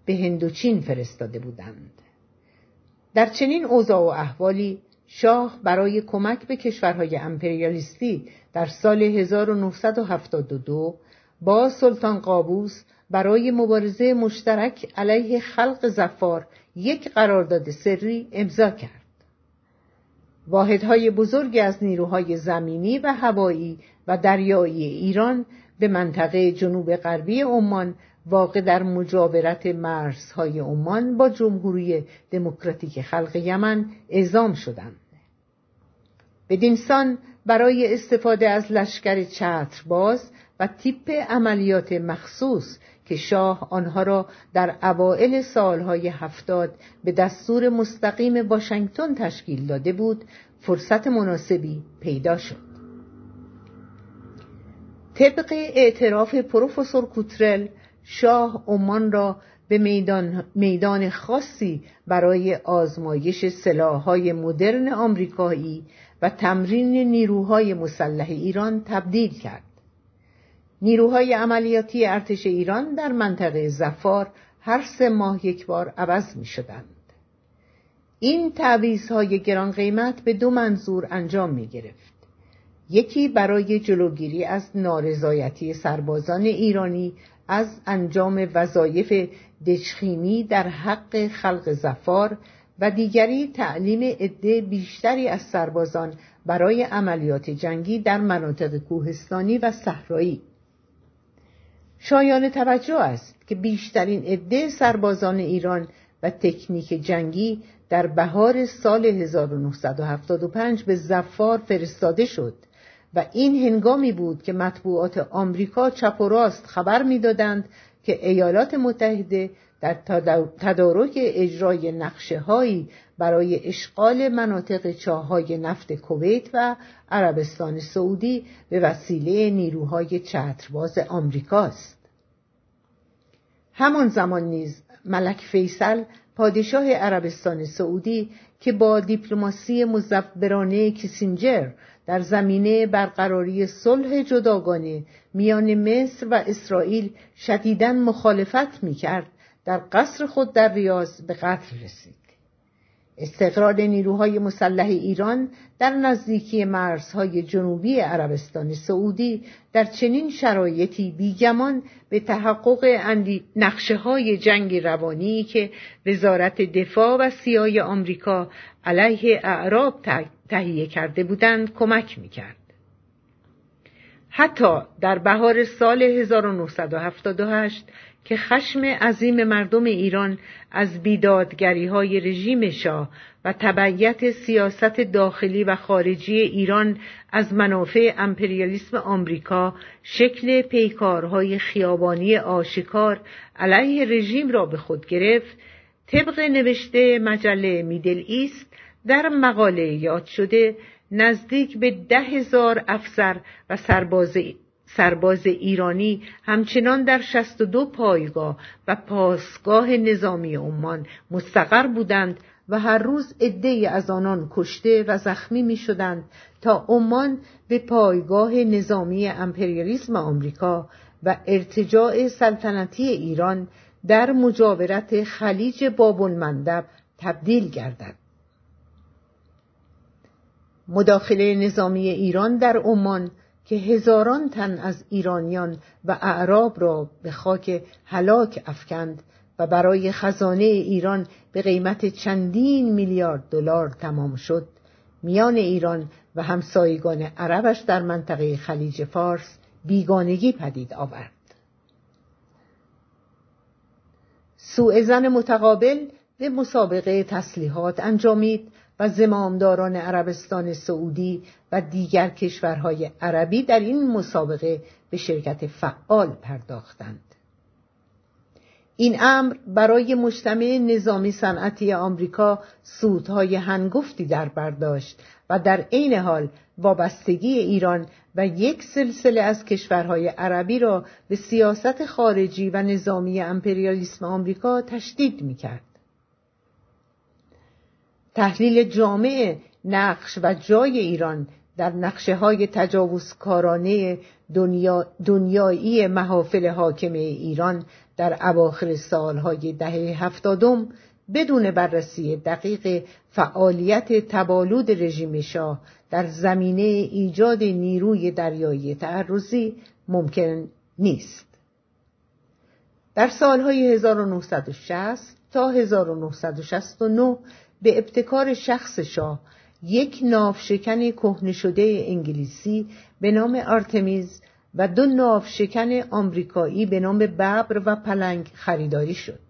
به هندوچین فرستاده بودند. در چنین اوضاع و احوالی شاه برای کمک به کشورهای امپریالیستی در سال هزار و نهصد و هفتاد و دو با سلطان قابوس برای مبارزه مشترک علیه خلق ظفار یک قرارداد سری امضا کرد. واحدهای بزرگی از نیروهای زمینی و هوایی و دریایی ایران به منطقه جنوب غربی عمان واقع در مجاورت مرزهای عمان با جمهوری دموکراتیک خلق یمن اعزام شدند. بدین سان برای استفاده از لشکر چترباز و تیپ عملیات مخصوص که شاه آنها را در اوائل سالهای هفتاد به دستور مستقیم واشنگتن تشکیل داده بود، فرصت مناسبی پیدا شد. طبق اعتراف پروفسور کوترل، شاه عمان را به میدان, میدان خاصی برای آزمایش سلاح‌های مدرن آمریکایی و تمرین نیروهای مسلح ایران تبدیل کرد. نیروهای عملیاتی ارتش ایران در منطقه ظفار هر سه ماه یک بار عوض می شدند. این تعویض‌های گران قیمت به دو منظور انجام می گرفت. یکی برای جلوگیری از نارضایتی سربازان ایرانی از انجام وظایف دژخیمی در حق خلق ظفار و دیگری تعلیم عده بیشتری از سربازان برای عملیات جنگی در مناطق کوهستانی و صحرایی. شایان توجه است که بیشترین عده سربازان ایران و تکنیک جنگی در بهار سال هزار و نهصد و هفتاد و پنج به ظفار فرستاده شد و این هنگامی بود که مطبوعات آمریکا چپ و راست خبر می‌دادند که ایالات متحده در تدارک اجرای نقشه‌هایی برای اشغال مناطق چاه‌های نفت کویت و عربستان سعودی به وسیله نیروهای چترباز آمریکاست. همان زمان نیز ملک فیصل پادشاه عربستان سعودی که با دیپلماسی مزورانه کیسینجر در زمینه برقراری صلح جداگانه میان مصر و اسرائیل شدیداً مخالفت می‌کرد، در قصر خود در ریاض به قتل رسید. استقرار نیروهای مسلح ایران در نزدیکی مرزهای جنوبی عربستان سعودی در چنین شرایطی بیگمان به تحقق نقشه‌های جنگ روانی که وزارت دفاع و سیای آمریکا علیه اعراب تهیه کرده بودند کمک می‌کرد. حتی در بهار سال هزار و نهصد و هفتاد و هشت که خشم عظیم مردم ایران از بیدادگری‌های رژیم شاه و تبعیت سیاست داخلی و خارجی ایران از منافع امپریالیسم آمریکا شکل پیکارهای خیابانی آشکار علیه رژیم را به خود گرفت، طبق نوشته مجله میدل ایست در مقاله یاد شده نزدیک به ده هزار افسر و سرباز سرباز ایرانی همچنان در شصت و دو پایگاه و پاسگاه نظامی عمان مستقر بودند و هر روز عده‌ای از آنان کشته و زخمی می شدند تا عمان به پایگاه نظامی امپریالیسم آمریکا و ارتجاع سلطنتی ایران در مجاورت خلیج باب‌المندب تبدیل گردد. مداخله نظامی ایران در عمان که هزاران تن از ایرانیان و اعراب را به خاک هلاک افکند و برای خزانه ایران به قیمت چندین میلیارد دلار تمام شد، میان ایران و همسایگان عربش در منطقه خلیج فارس بیگانگی پدید آورد. سوءظن متقابل به مسابقه تسلیحات انجامید و زمامداران عربستان سعودی و دیگر کشورهای عربی در این مسابقه به شرکت فعال پرداختند. این امر برای مجتمع نظامی صنعتی آمریکا سودهای هنگفتی در بر داشت و در عین حال وابستگی ایران و یک سلسله از کشورهای عربی را به سیاست خارجی و نظامی امپریالیسم آمریکا تشدید می‌کرد. تحلیل جامع نقش و جای ایران در نقشه های تجاوزکارانه دنیا دنیایی محافل حاکمه ایران در اواخر سالهای دهه هفتادم بدون بررسی دقیق فعالیت تبالود رژیم شاه در زمینه ایجاد نیروی دریایی تعرضی ممکن نیست. در سالهای هزار و نهصد و شصت تا هزار و نهصد و شصت و نه به ابتکار شخص شاه یک ناوشکن کهنه شده انگلیسی به نام آرتمیز و دو ناوشکن آمریکایی به نام ببر و پلنگ خریداری شد.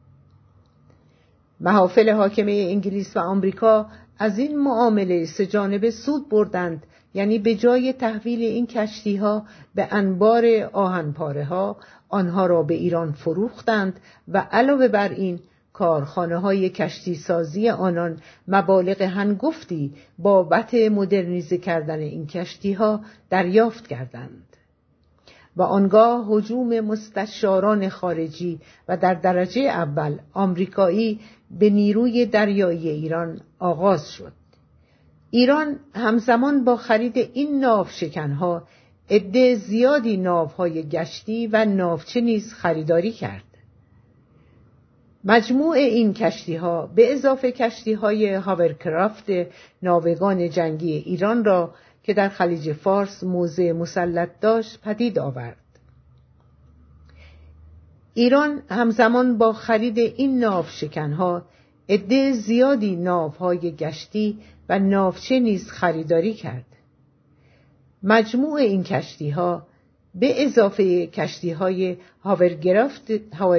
محافل حاکمه انگلیس و آمریکا از این معامله سه جانبه سود بردند، یعنی به جای تحویل این کشتی‌ها به انبار آهنپاره‌ها آنها را به ایران فروختند و علاوه بر این کارخانه‌های کشتی سازی آنان مبالغ هنگفتی بابت مدرنیزه کردن این کشتی‌ها دریافت کردند و آنگاه هجوم مستشاران خارجی و در درجه اول آمریکایی به نیروی دریایی ایران آغاز شد. ایران همزمان با خرید این ناوشکن‌ها عده زیادی ناوهای گشتی و ناوچه نیز خریداری کرد. مجموع این کشتی‌ها به اضافه کشتی‌های هاورکرافت ناوگان جنگی ایران را که در خلیج فارس موضع مسلط داشت پدید آورد. ایران همزمان با خرید این ناوشکن‌ها عده زیادی ناوهای گشتی و ناوچه نیز خریداری کرد. مجموع این کشتی‌ها به اضافه کشتی‌های هاورکرافت هاور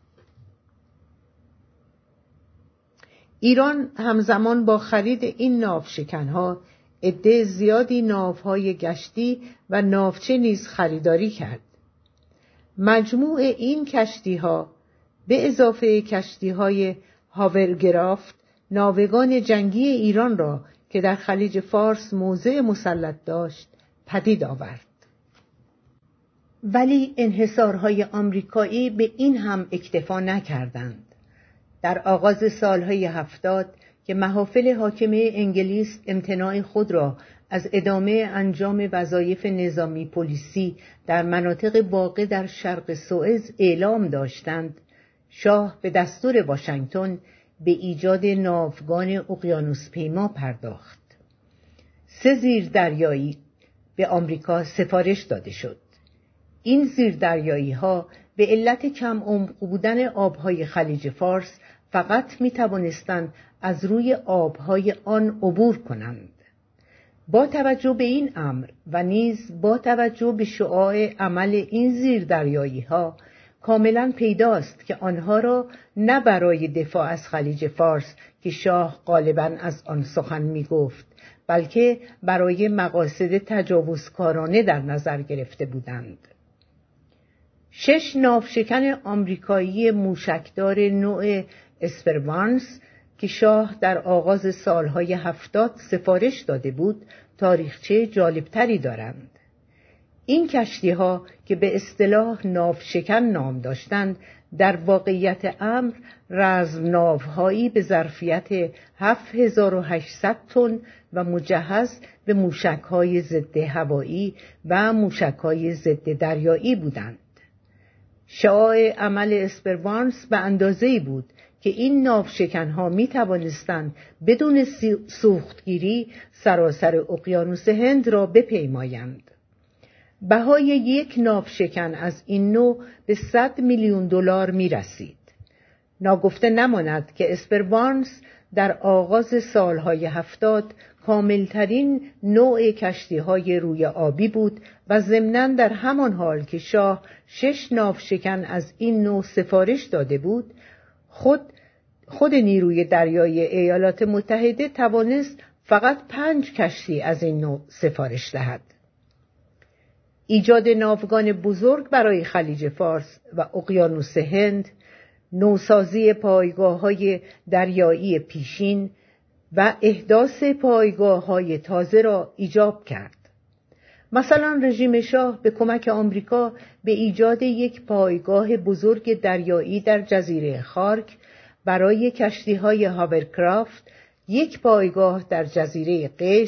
ایران همزمان با خرید این ناوشکن‌ها عده زیادی ناوهای گشتی و ناوچه نیز خریداری کرد. مجموع این کشتی‌ها به اضافه کشتی‌های هاورکرافت ناوگان جنگی ایران را که در خلیج فارس موضع مسلط داشت پدید آورد. ولی انحصارهای آمریکایی به این هم اکتفا نکردند. در آغاز سالهای هفتاد که محافل حاکمه انگلیس امتناع خود را از ادامه انجام وظایف نظامی پلیسی در مناطق واقع در شرق سوئز اعلام داشتند، شاه به دستور واشنگتن به ایجاد ناوگان اقیانوس‌پیما پرداخت. سه زیردریایی به آمریکا سفارش داده شد. این زیردریایی‌ها به علت کم عمق بودن آبهای خلیج فارس فقط می توانستند از روی آبهای آن عبور کنند. با توجه به این امر و نیز با توجه به شعاع عمل این زیردریایی‌ها کاملا پیداست که آنها را نه برای دفاع از خلیج فارس که شاه غالباً از آن سخن می گفت، بلکه برای مقاصد تجاوزکارانه در نظر گرفته بودند. شش ناوشکن آمریکایی موشکدار نوع اسپروانس که شاه در آغاز سالهای هفتاد سفارش داده بود تاریخچه جالبتری دارند. این کشتی‌ها که به اصطلاح ناوشکن نام داشتند در واقعیت امر رزمناوهایی به ظرفیت هفت هزار و هشتصد تن و مجهز به موشک‌های ضد هوایی و موشک‌های ضد دریایی بودند. شعاع عمل اسپروانس به اندازه‌ای بود که این ناوشکن‌ها می توانستند بدون سوختگیری سراسر اقیانوس هند را بپیمایند. بهای یک ناوشکن از این نوع به صد میلیون دلار می رسید. ناگفته نماند که اسپروانس در آغاز سالهای هفتاد کاملترین نوع کشتی‌های روی آبی بود و ضمناً در همان حال که شاه شش ناوشکن از این نوع سفارش داده بود، خود خود نیروی دریایی ایالات متحده توانست فقط پنج کشتی از این نوع سفارش دهد. ایجاد ناوگان بزرگ برای خلیج فارس و اقیانوس هند، نوسازی پایگاه‌های دریایی پیشین و احداث پایگاه‌های تازه را ایجاب کرد. مثلا رژیم شاه به کمک آمریکا به ایجاد یک پایگاه بزرگ دریایی در جزیره خارک برای کشتی‌های هاورکرافت، یک پایگاه در جزیره قشم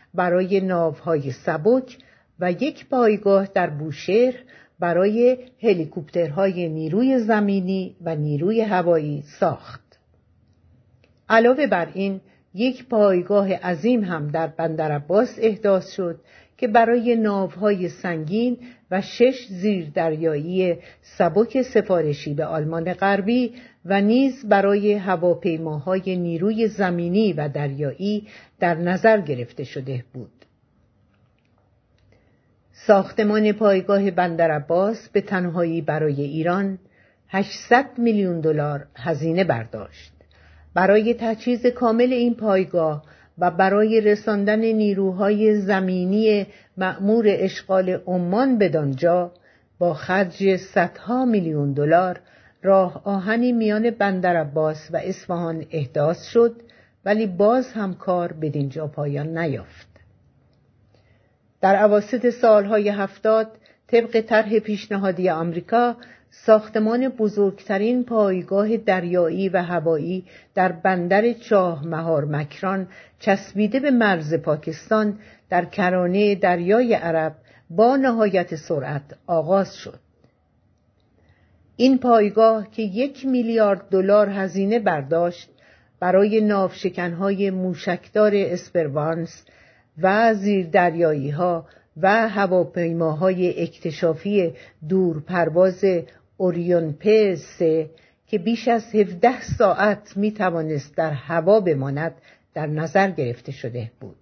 برای ناوهای سبک و یک پایگاه در بوشهر برای هلیکوپترهای نیروی زمینی و نیروی هوایی ساخت. علاوه بر این یک پایگاه عظیم هم در بندرعباس احداث شد که برای ناوهای سنگین و شش زیردریایی سبک سفارشی به آلمان غربی و نیز برای هواپیماهای نیروی زمینی و دریایی در نظر گرفته شده بود. ساختمان پایگاه بندرعباس به تنهایی برای ایران هشتصد میلیون دلار هزینه برداشت. برای تجهیز کامل این پایگاه و برای رساندن نیروهای زمینی مأمور اشغال عمان بدانجا با خرج صدها میلیون دلار راه آهنی میان بندرعباس و اصفهان احداث شد، ولی باز هم کار بدینجا پایان نیافت. در اواسط سالهای هفتاد طبق طرح پیشنهادی آمریکا ساختمان بزرگترین پایگاه دریایی و هوایی در بندر چاه مهار مکران چسبیده به مرز پاکستان در کرانه دریای عرب با نهایت سرعت آغاز شد. این پایگاه که یک میلیارد دلار هزینه برداشت برای ناوشکنهای موشکدار اسپروانس و زیردریایی‌ها و هواپیماهای اکتشافی دورپرواز اوریون پ سه که بیش از هفده ساعت می توانست در هوا بماند در نظر گرفته شده بود.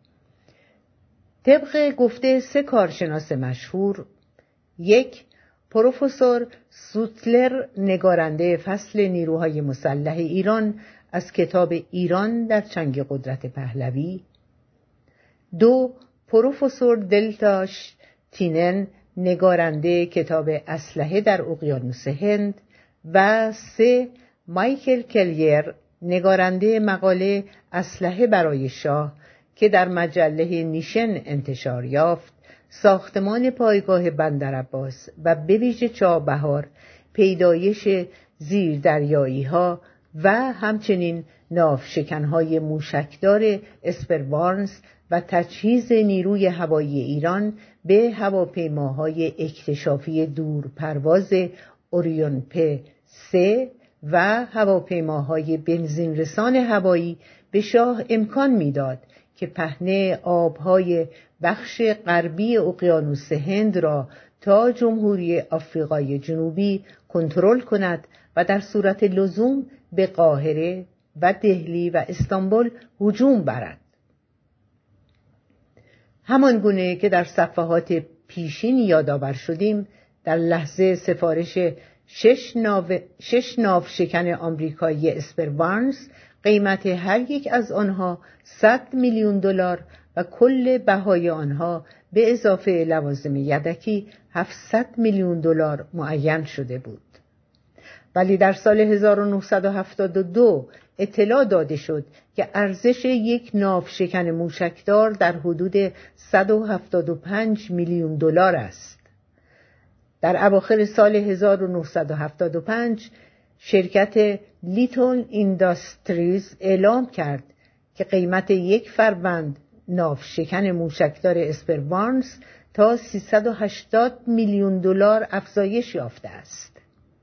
طبق گفته سه کارشناس مشهور، یک پروفسور سوتلر نگارنده فصل نیروهای مسلح ایران از کتاب ایران در چنگ قدرت پهلوی، دو پروفسور دلتاش تینن نگارنده کتاب اسلحه در اقیانوس هند و سه مایکل کلیر نگارنده مقاله اسلحه برای شاه که در مجله نیشن انتشار یافت، ساختمان پایگاه بندرعباس و به ویژه چابهار، پیدایش زیردریایی‌ها و همچنین ناوشکن‌های موشکدار اسپروانس و تجهیز نیروی هوایی ایران به هواپیماهای اکتشافی دورپرواز اوریون پ سه و هواپیماهای بنزین رسان هوایی به شاه امکان میداد که پهنه آبهای بخش غربی اقیانوس هند را تا جمهوری آفریقای جنوبی کنترل کند و در صورت لزوم به قاهره و دهلی و استانبول هجوم برد. همان گونه که در صفحات پیشین یادآور شدیم، در لحظه سفارش شش ناو شش ناوشکن آمریکایی اسپروانس قیمت هر یک از آنها صد میلیون دلار و کل بهای آنها به اضافه لوازم یدکی هفتصد میلیون دلار معین شده بود. ولی در سال هزار و نهصد و هفتاد و دو اطلاع داده شد که ارزش یک ناوشکن موشکدار در حدود صد و هفتاد و پنج میلیون دلار است. در اواخر سال هزار و نهصد و هفتاد و پنج شرکت لیتل اینداستریز اعلام کرد که قیمت یک فروند ناوشکن موشکدار اسپروانس تا سیصد و هشتاد میلیون دلار افزایش یافته است.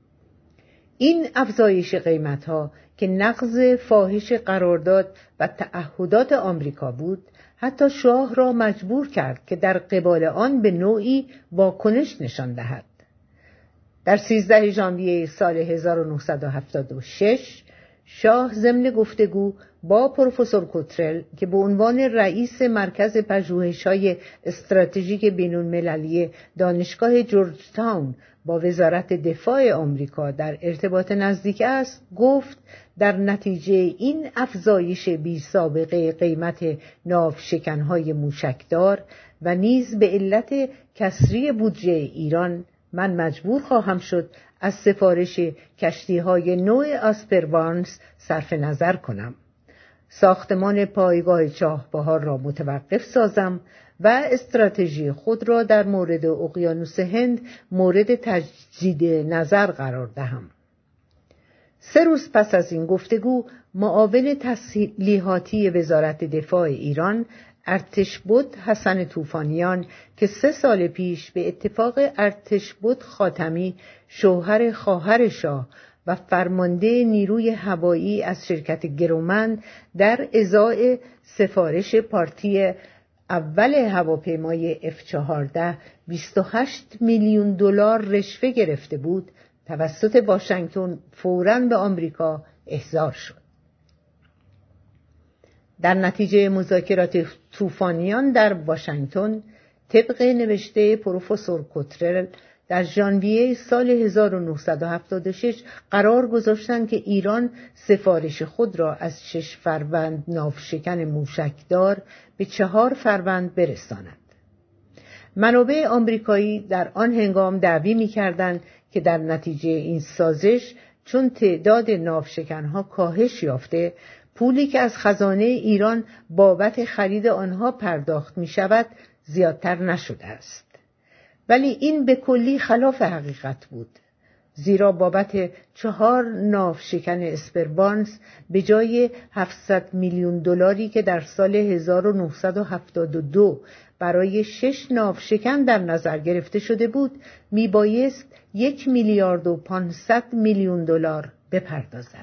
این افزایش قیمت‌ها که نقض فاحش قرارداد و تعهدات آمریکا بود، حتی شاه را مجبور کرد که در قبال آن به نوعی واکنش نشان دهد. در سیزده ژانویه سال هزار و نهصد و هفتاد و شش شاه ضمن گفتگو با پروفسور کوترل که به عنوان رئیس مرکز پژوهش‌های استراتژیک بین‌المللی دانشگاه جورج تاون با وزارت دفاع آمریکا در ارتباط نزدیک است، گفت در نتیجه این افزایش بی سابقه قیمت ناوشکن‌های موشکدار و نیز به علت کسری بودجه ایران، من مجبور خواهم شد از سفارش کشتی‌های نوع اسپروانس صرف نظر کنم، ساختمان پایگاه چابهار را متوقف سازم و استراتژی خود را در مورد اقیانوس هند مورد تجدید نظر قرار دهم. سه روز پس از این گفتگو، معاون تسلیحاتی وزارت دفاع ایران ارتشبد حسن طوفانیان که سه سال پیش به اتفاق ارتشبد خاتمی شوهر خواهر شاه و فرمانده نیروی هوایی از شرکت گرومند در ازای سفارش پارتی اول هواپیمای اف چهارده بیست و هشت میلیون دلار رشوه گرفته بود، توسط واشنگتن فوراً به آمریکا احضار شد. در نتیجه مذاکرات طوفانیان در واشنگتن، طبق نوشته پروفسور کوترل، در ژانویه سال هزار و نهصد و هفتاد و شش قرار گذاشتند که ایران سفارش خود را از شش فروند ناوشکن موشکدار به چهار فروند برساند. منابع آمریکایی در آن هنگام دعوی می‌کردند که در نتیجه این سازش، چون تعداد ناوشکن‌ها کاهش یافته، پولی که از خزانه ایران بابت خرید آنها پرداخت می‌شود زیادتر نشده است. ولی این به کلی خلاف حقیقت بود، زیرا بابت چهار ناوشکن اسپربانس به جای هفتصد میلیون دلاری که در سال هزار و نهصد و هفتاد و دو برای شش ناوشکن در نظر گرفته شده بود، میبایست یک میلیارد و پانصد میلیون دلار بپردازد.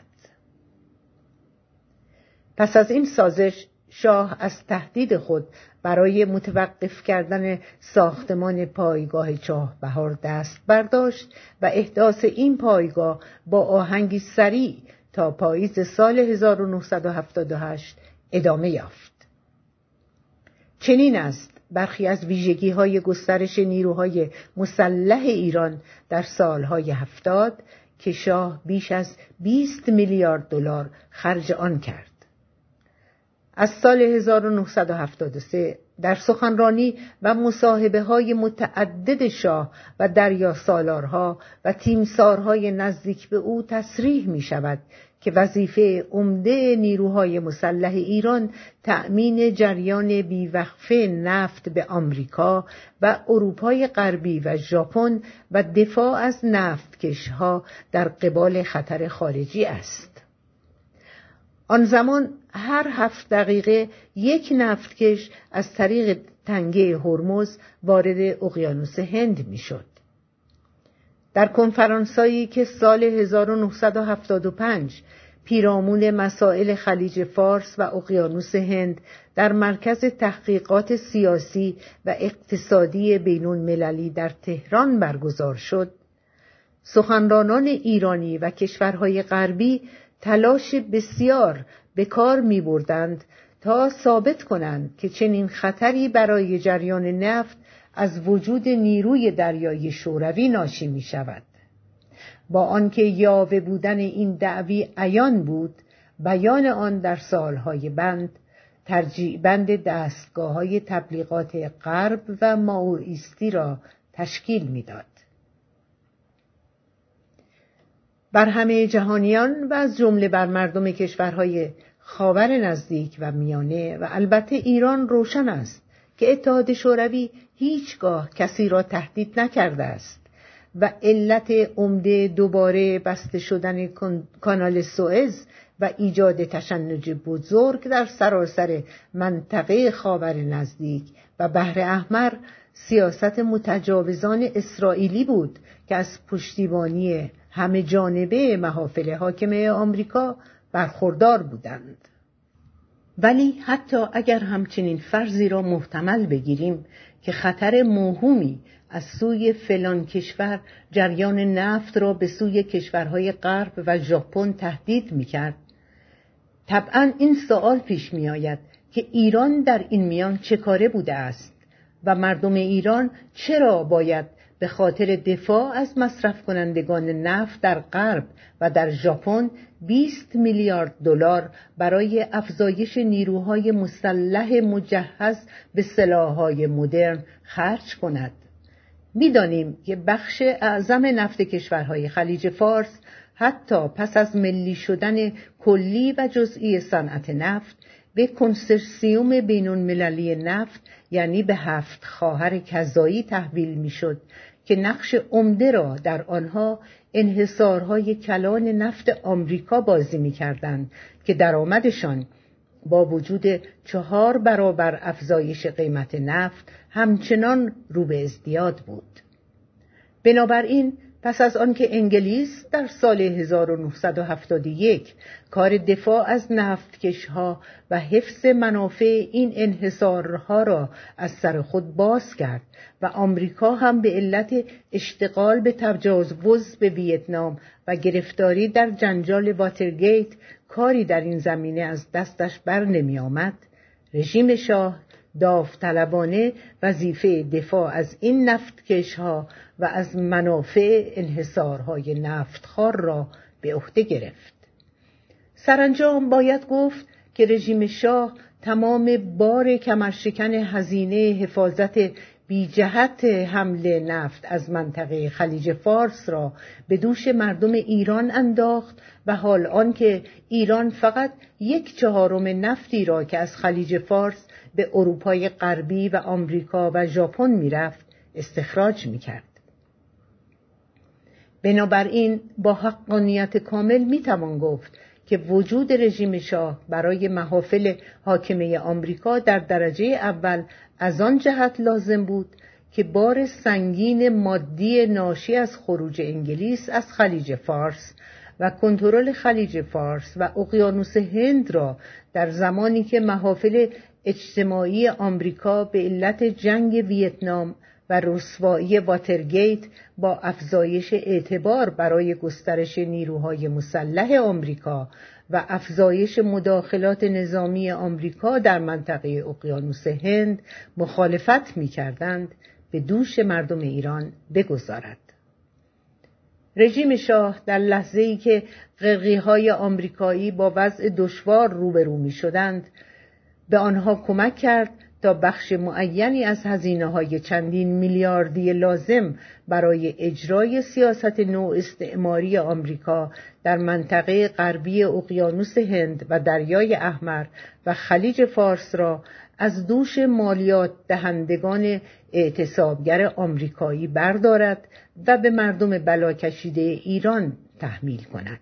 پس از این سازش، شاه از تهدید خود برای متوقف کردن ساختمان پایگاه چاهبهار دست برداشت و احداث این پایگاه با آهنگی سریع تا پاییز سال هزار و نهصد و هفتاد و هشت ادامه یافت. چنین است برخی از ویژگی‌های گسترش نیروهای مسلح ایران در سالهای هفتاد که شاه بیش از بیست میلیارد دلار خرج آن کرد. از سال هزار و نهصد و هفتاد و سه در سخنرانی و مصاحبه‌های متعدد شاه و دریاسالارها و تیمسارهای نزدیک به او تصریح می شود که وظیفه عمده نیروهای مسلح ایران تأمین جریان بیوقفه نفت به آمریکا و اروپای غربی و ژاپن و دفاع از نفتکش‌ها در قبال خطر خارجی است. آن زمان هر هفت دقیقه یک نفتکش از طریق تنگه هرمز وارد اقیانوس هند میشد. در کنفرانسایی که سال هزار و نهصد و هفتاد و پنج پیرامون مسائل خلیج فارس و اقیانوس هند در مرکز تحقیقات سیاسی و اقتصادی بین‌المللی در تهران برگزار شد، سخنرانان ایرانی و کشورهای غربی تلاش بسیار به کار می بردند تا ثابت کنند که چنین خطری برای جریان نفت از وجود نیروی دریایی شوروی ناشی می شود. با آنکه یاوه بودن این دعوی عیان بود، بیان آن در سالهای بند ترجیع بند دستگاه‌های تبلیغات غرب و مائوئیستی را تشکیل می داد. بر همه جهانیان و از جمله بر مردم کشورهای خاور نزدیک و میانه و البته ایران روشن است که اتحاد شوروی هیچگاه کسی را تهدید نکرده است و علت عمده دوباره بسته شدن کانال سوئز و ایجاد تشنج بزرگ در سراسر منطقه خاور نزدیک و بحر احمر سیاست متجاوزان اسرائیلی بود که از پشتیبانی همه جانبه محافل حاکمه آمریکا برخوردار بودند. ولی حتی اگر همچنین فرضی را محتمل بگیریم که خطر موهومی از سوی فلان کشور جریان نفت را به سوی کشورهای غرب و ژاپن تهدید می‌کرد، طبعاً این سوال پیش می‌آید که ایران در این میان چه کاره بوده است و مردم ایران چرا باید به خاطر دفاع از مصرف کنندگان نفت در غرب و در ژاپن بیست میلیارد دلار برای افزایش نیروهای مسلح مجهز به سلاح‌های مدرن خرج کند. می‌دانیم که بخش اعظم نفت کشورهای خلیج فارس حتی پس از ملی شدن کلی و جزئی صنعت نفت به کنسرسیوم بین‌المللی نفت یعنی به هفت خواهر کذایی تحویل می‌شد که نقش عمده را در آنها انحصارهای کلان نفت آمریکا بازی می‌کردند که درآمدشان با وجود چهار برابر افزایش قیمت نفت همچنان رو به ازدیاد بود. بنابراین پس از آنکه انگلیس در سال هزار و نهصد و هفتاد و یک کار دفاع از نفتکش‌ها و حفظ منافع این انحصارها را از سر خود باز کرد و آمریکا هم به علت اشتغال به تجاوز به ویتنام و گرفتاری در جنجال واترگیت کاری در این زمینه از دستش بر نمی آمد، رژیم شاه داوطلبانه وظیفه دفاع از این نفتکش‌ها و از منافع انحصارهای نفتخوار را به عهده گرفت. سرانجام باید گفت که رژیم شاه تمام بار کمرشکن هزینه حفاظت بی جهت حمل نفت از منطقه خلیج فارس را به دوش مردم ایران انداخت و حال آنکه ایران فقط یک چهارم نفتی را که از خلیج فارس به اروپای غربی و آمریکا و ژاپن میرفت استخراج میکرد. بنابراین با حقانیت کامل میتوان گفت که وجود رژیم شاه برای محافل حاکمه آمریکا در درجه اول از آن جهت لازم بود که بار سنگین مادی ناشی از خروج انگلیس از خلیج فارس و کنترل خلیج فارس و اقیانوس هند را در زمانی که محافل اجتماعی آمریکا به علت جنگ ویتنام و رسوایی واترگیت با افزایش اعتبار برای گسترش نیروهای مسلح آمریکا و افزایش مداخلات نظامی آمریکا در منطقه اقیانوس هند مخالفت می‌کردند، به دوش مردم ایران بگذارد. رژیم شاه در لحظه‌ای که قرقی‌های آمریکایی با وضع دشوار روبرو می‌شدند، به آنها کمک کرد تا بخش معینی از هزینه‌های چندین میلیاردی لازم برای اجرای سیاست نوستعماری آمریکا در منطقه غربی اقیانوس هند و دریای احمر و خلیج فارس را از دوش مالیات دهندگان اعتصابگر آمریکایی بردارد و به مردم بلاکشیده ایران تحمیل کند.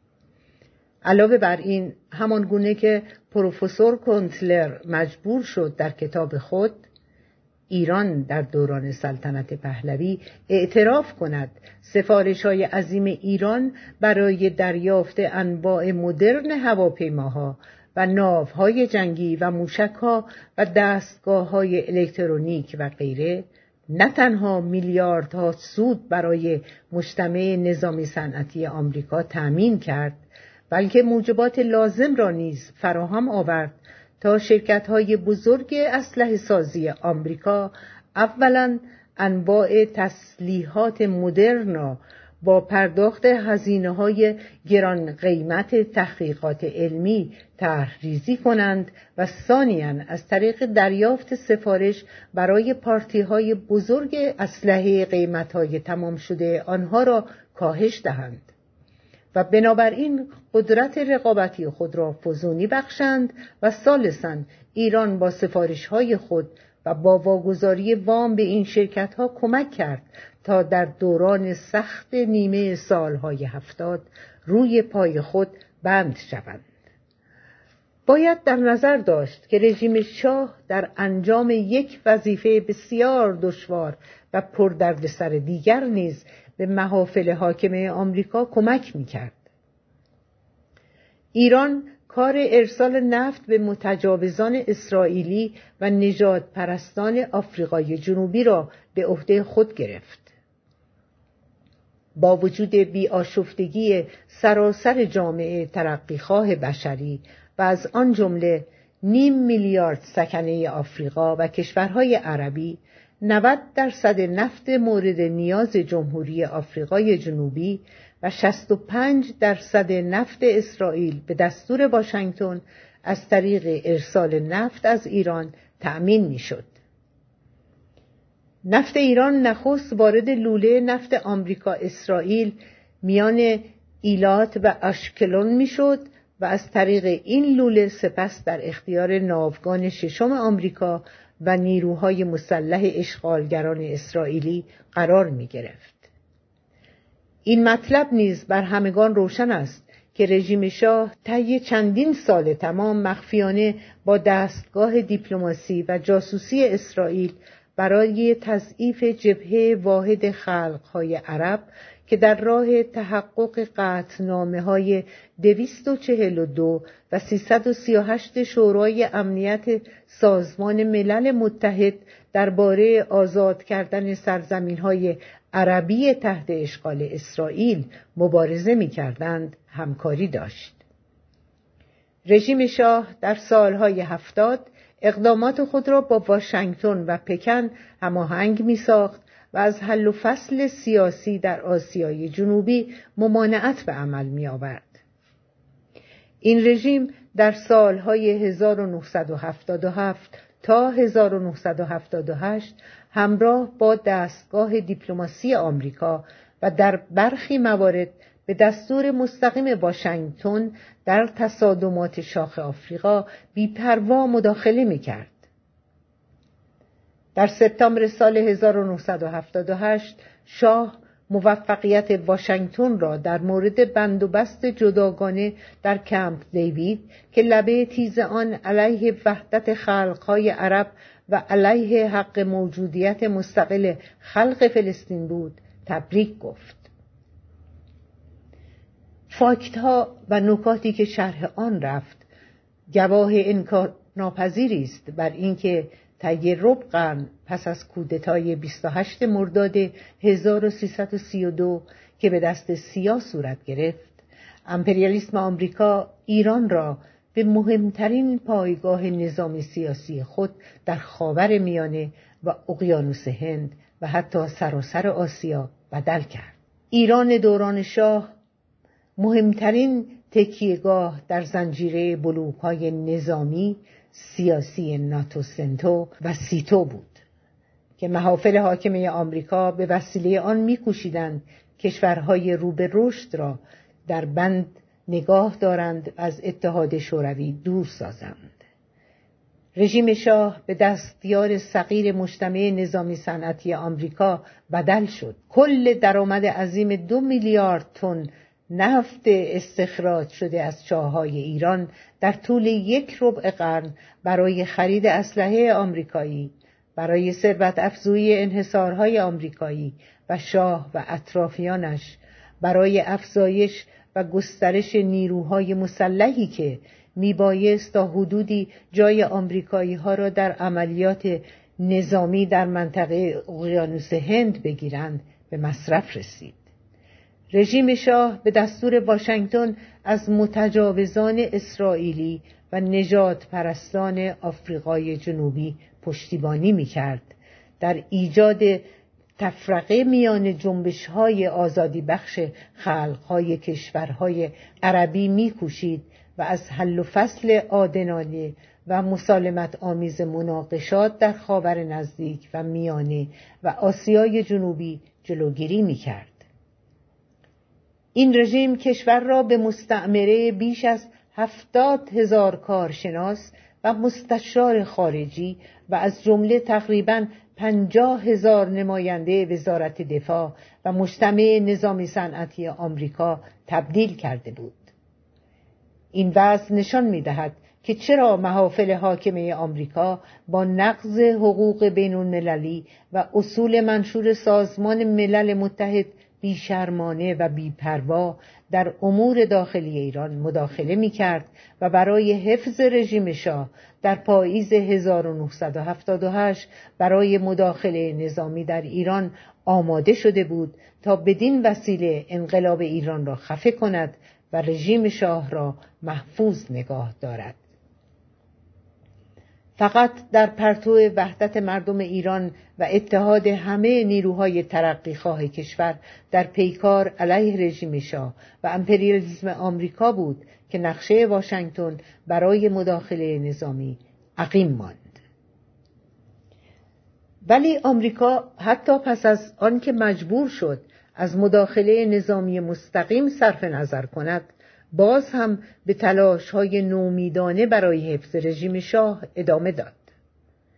علاوه بر این، همان گونه که پروفسور کنتلر مجبور شد در کتاب خود ایران در دوران سلطنت پهلوی اعتراف کند سفارش‌های عظیم ایران برای دریافت انواع مدرن هواپیماها و ناوهای جنگی و موشک‌ها و دستگاه‌های الکترونیک و غیره نه تنها میلیاردها سود برای مجتمع نظامی صنعتی آمریکا تأمین کرد، بلکه موجبات لازم را نیز فراهم آورد تا شرکت‌های بزرگ اسلحه سازی آمریکا اولاً انواع تسلیحات مدرن را با پرداخت هزینه‌های گران قیمت تحقیقات علمی طرح‌ریزی کنند و ثانیاً از طریق دریافت سفارش برای پارتی‌های بزرگ اسلحه قیمت‌های تمام شده آنها را کاهش دهند و بنابراین قدرت رقابتی خود را فزونی بخشند و ثالثاً ایران با سفارش‌های خود و با واگذاری وام به این شرکت‌ها کمک کرد تا در دوران سخت نیمه سالهای هفتاد روی پای خود بند شوند. باید در نظر داشت که رژیم شاه در انجام یک وظیفه بسیار دشوار و پردردسر دیگر نیز به محافل حاکمه آمریکا کمک می‌کرد. ایران کار ارسال نفت به متجاوزان اسرائیلی و نژاد پرستان آفریقای جنوبی را به عهده خود گرفت. با وجود بی‌آشفتگی سراسر جامعه ترقیخواه بشری و از آن جمله نیم میلیارد سکنه آفریقا و کشورهای عربی، نود درصد نفت مورد نیاز جمهوری آفریقای جنوبی و شصت و پنج درصد نفت اسرائیل به دستور واشنگتن از طریق ارسال نفت از ایران تأمین می‌شد. نفت ایران نخست وارد لوله نفت آمریکا اسرائیل میان ایلات و اشکلون می‌شد و از طریق این لوله سپس در اختیار ناوگان ششم آمریکا و نیروهای مسلح اشغالگران اسرائیلی قرار می‌گرفت. این مطلب نیز بر همگان روشن است که رژیم شاه طی چندین سال تمام مخفیانه با دستگاه دیپلماسی و جاسوسی اسرائیل برای تضعیف جبهه واحد خلق‌های عرب که در راه تحقق قطعنامه‌های دویست و چهل و دو و سیصد و سی و هشت شورای امنیت سازمان ملل متحد درباره آزاد کردن سرزمین‌های عربی تحت اشغال اسرائیل مبارزه می‌کردند همکاری داشت. رژیم شاه در سالهای هفتاد اقدامات خود را با واشنگتن و پکن هماهنگ می‌ساخت و از حل و فصل سیاسی در آسیای جنوبی ممانعت به عمل می‌آورد. این رژیم در سالهای هزار و نهصد و هفتاد و هفت تا هزار و نهصد و هفتاد و هشت همراه با دستگاه دیپلماسی آمریکا و در برخی موارد به دستور مستقیم واشنگتن در تصادمات شاخ آفریقا بی‌پروا مداخله می‌کرد. در سپتامبر سال هزار و نهصد و هفتاد و هشت شاه موفقیت واشنگتن را در مورد بندوبست جداگانه در کمپ دیوید که لبه تیز آن علیه وحدت خلق‌های عرب و علیه حق موجودیت مستقل خلق فلسطین بود تبریک گفت. فاکت‌ها و نکاتی که شرح آن رفت گواه انکار ناپذیری است بر اینکه طی ربع قرن پس از کودتای بیست و هشتم مرداد هزار و سیصد و سی و دو که به دست سیا صورت گرفت، امپریالیسم آمریکا ایران را به مهمترین پایگاه نظامی سیاسی خود در خاور میانه و اقیانوس هند و حتی سراسر آسیا بدل کرد. ایران دوران شاه مهمترین تکیهگاه در زنجیره بلوک‌های نظامی سیاسی ناتو سنتو و سیتو بود که محافل حاکمه آمریکا به وسیله آن می‌کوشیدند کشورهای رو به رشد را در بند نگاه دارند از اتحاد شوروی دور سازند. رژیم شاه به دستیار صغیر مجتمع نظامی صنعتی آمریکا بدل شد. کل درآمد عظیم دو میلیارد تن نفت استخراج شده از چاه‌های ایران در طول یک ربع قرن برای خرید اسلحه آمریکایی، برای ثروت افزایی انحصارهای آمریکایی و شاه و اطرافیانش، برای افزایش و گسترش نیروهای مسلحی که میبایست تا حدودی جای آمریکایی ها را در عملیات نظامی در منطقه اقیانوس هند بگیرند به مصرف رسید. رژیم شاه به دستور واشنگتن از متجاوزان اسرائیلی و نژاد پرستان آفریقای جنوبی پشتیبانی می‌کرد، در ایجاد تفرقه میان جنبش‌های آزادی بخش خلق‌های کشورهای عربی می‌کوشید و از حل و فصل عادلانه و مسالمت آمیز مناقشات در خاور نزدیک و میانه و آسیای جنوبی جلوگیری می‌کرد. این رژیم کشور را به مستعمره بیش از هفتاد هزار کارشناس و مستشار خارجی و از جمله تقریباً پنجاه هزار نماینده وزارت دفاع و مجتمع نظامی صنعتی آمریکا تبدیل کرده بود. این وضع نشان می‌دهد که چرا محافل حاکمه آمریکا با نقض حقوق بین‌المللی و اصول منشور سازمان ملل متحد بیشرمانه و بی‌پروا در امور داخلی ایران مداخله می‌کرد و برای حفظ رژیم شاه در پاییز هزار و نهصد و هفتاد و هشت برای مداخله نظامی در ایران آماده شده بود تا بدین وسیله انقلاب ایران را خفه کند و رژیم شاه را محفوظ نگاه دارد. فقط در پرتو وحدت مردم ایران و اتحاد همه نیروهای ترقیخواه کشور در پیکار علیه رژیم شاه و امپریالیسم آمریکا بود که نقشه واشنگتن برای مداخله نظامی عقیم ماند. ولی آمریکا حتی پس از آنکه مجبور شد از مداخله نظامی مستقیم صرف نظر کند، باز هم به تلاش‌های نومیدانه برای حفظ رژیم شاه ادامه داد.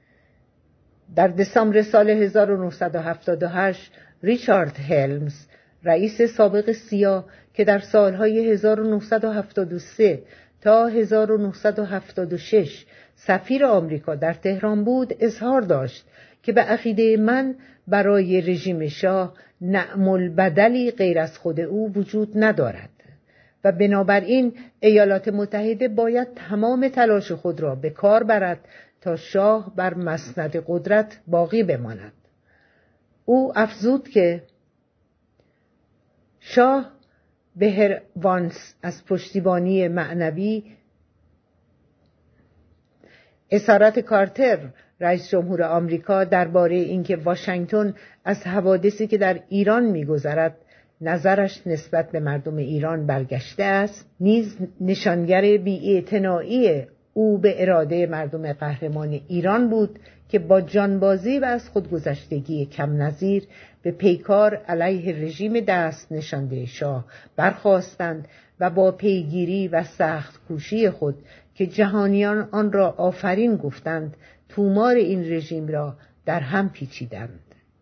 در دسامبر سال هزار و نهصد و هفتاد و هشت ریچارد هلمز رئیس سابق سیا که در سالهای هزار و نهصد و هفتاد و سه تا هزار و نهصد و هفتاد و شش سفیر آمریکا در تهران بود، اظهار داشت که به عقیده من برای رژیم شاه نعم البدلی غیر از خود او وجود ندارد و بنابراین ایالات متحده باید تمام تلاش خود را به کار برد تا شاه بر مسند قدرت باقی بماند. او افزود که شاه به وانس از پشتیبانی معنوی اسارت کارتر رئیس جمهور آمریکا درباره اینکه واشنگتن از حوادثی که در ایران می‌گذرد نظرش نسبت به مردم ایران برگشته است، نیز نشانگر بی‌اعتنایی او به اراده مردم قهرمان ایران بود که با جانبازی و از خودگذشتگی کم نظیر به پیکار علیه رژیم دست نشانده شاه برخاستند و با پیگیری و سخت کوشی خود که جهانیان آن را آفرین گفتند، تومار این رژیم را در هم پیچیدند.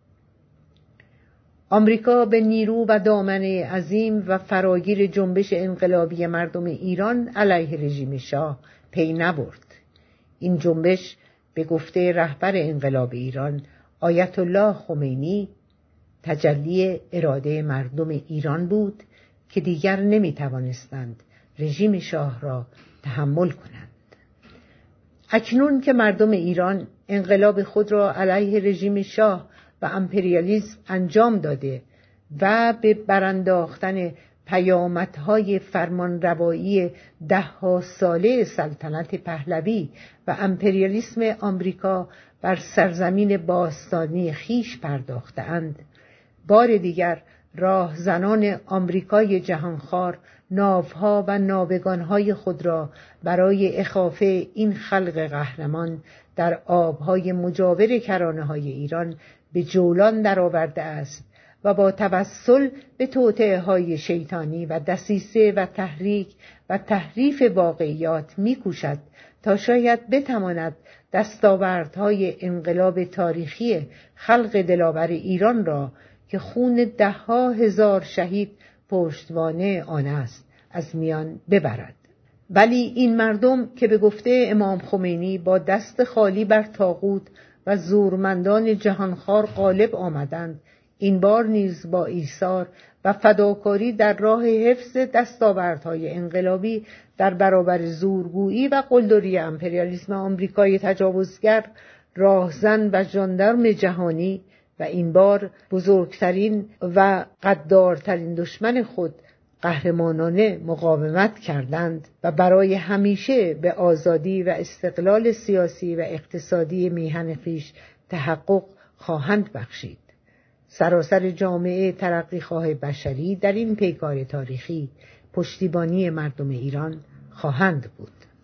آمریکا به نیرو و دامنه عظیم و فراگیر جنبش انقلابی مردم ایران علیه رژیم شاه پی نبرد. این جنبش به گفته رهبر انقلاب ایران آیت الله خمینی تجلی اراده مردم ایران بود که دیگر نمی توانستند رژیم شاه را تحمل کنند. اکنون که مردم ایران انقلاب خود را علیه رژیم شاه و امپریالیسم انجام داده و به برانداختن پیامدهای فرمانروایی ده ها ساله سلطنت پهلوی و امپریالیسم آمریکا بر سرزمین باستانی خیش پرداختند، بار دیگر راهزنان آمریکای جهانخوار ناوها و ناوگانهای خود را برای اخافه این خلق قهرمان در آبهای مجاور کرانه‌های ایران به جولان درآورده است و با توسل به توطئه‌های شیطانی و دسیسه و تحریک و تحریف واقعیات می‌کوشد تا شاید بتواند دستاوردهای انقلاب تاریخی خلق دلاور ایران را که خون ده ها هزار شهید پشتوانه آن است از میان ببرد. ولی این مردم که به گفته امام خمینی با دست خالی بر طاغوت و زورمندان جهانخوار غالب آمدند، این بار نیز با ایثار و فداکاری در راه حفظ دستاوردهای انقلابی در برابر زورگویی و قلدری امپریالیسم آمریکای تجاوزگر، راهزن و ژاندارم جهانی و این بار بزرگترین و غدارترین دشمن خود قهرمانانه مقاومت کردند و برای همیشه به آزادی و استقلال سیاسی و اقتصادی میهن خویش تحقق خواهند بخشید. سراسر جامعه ترقیخواه بشری در این پیکار تاریخی پشتیبانی مردم ایران خواهند بود.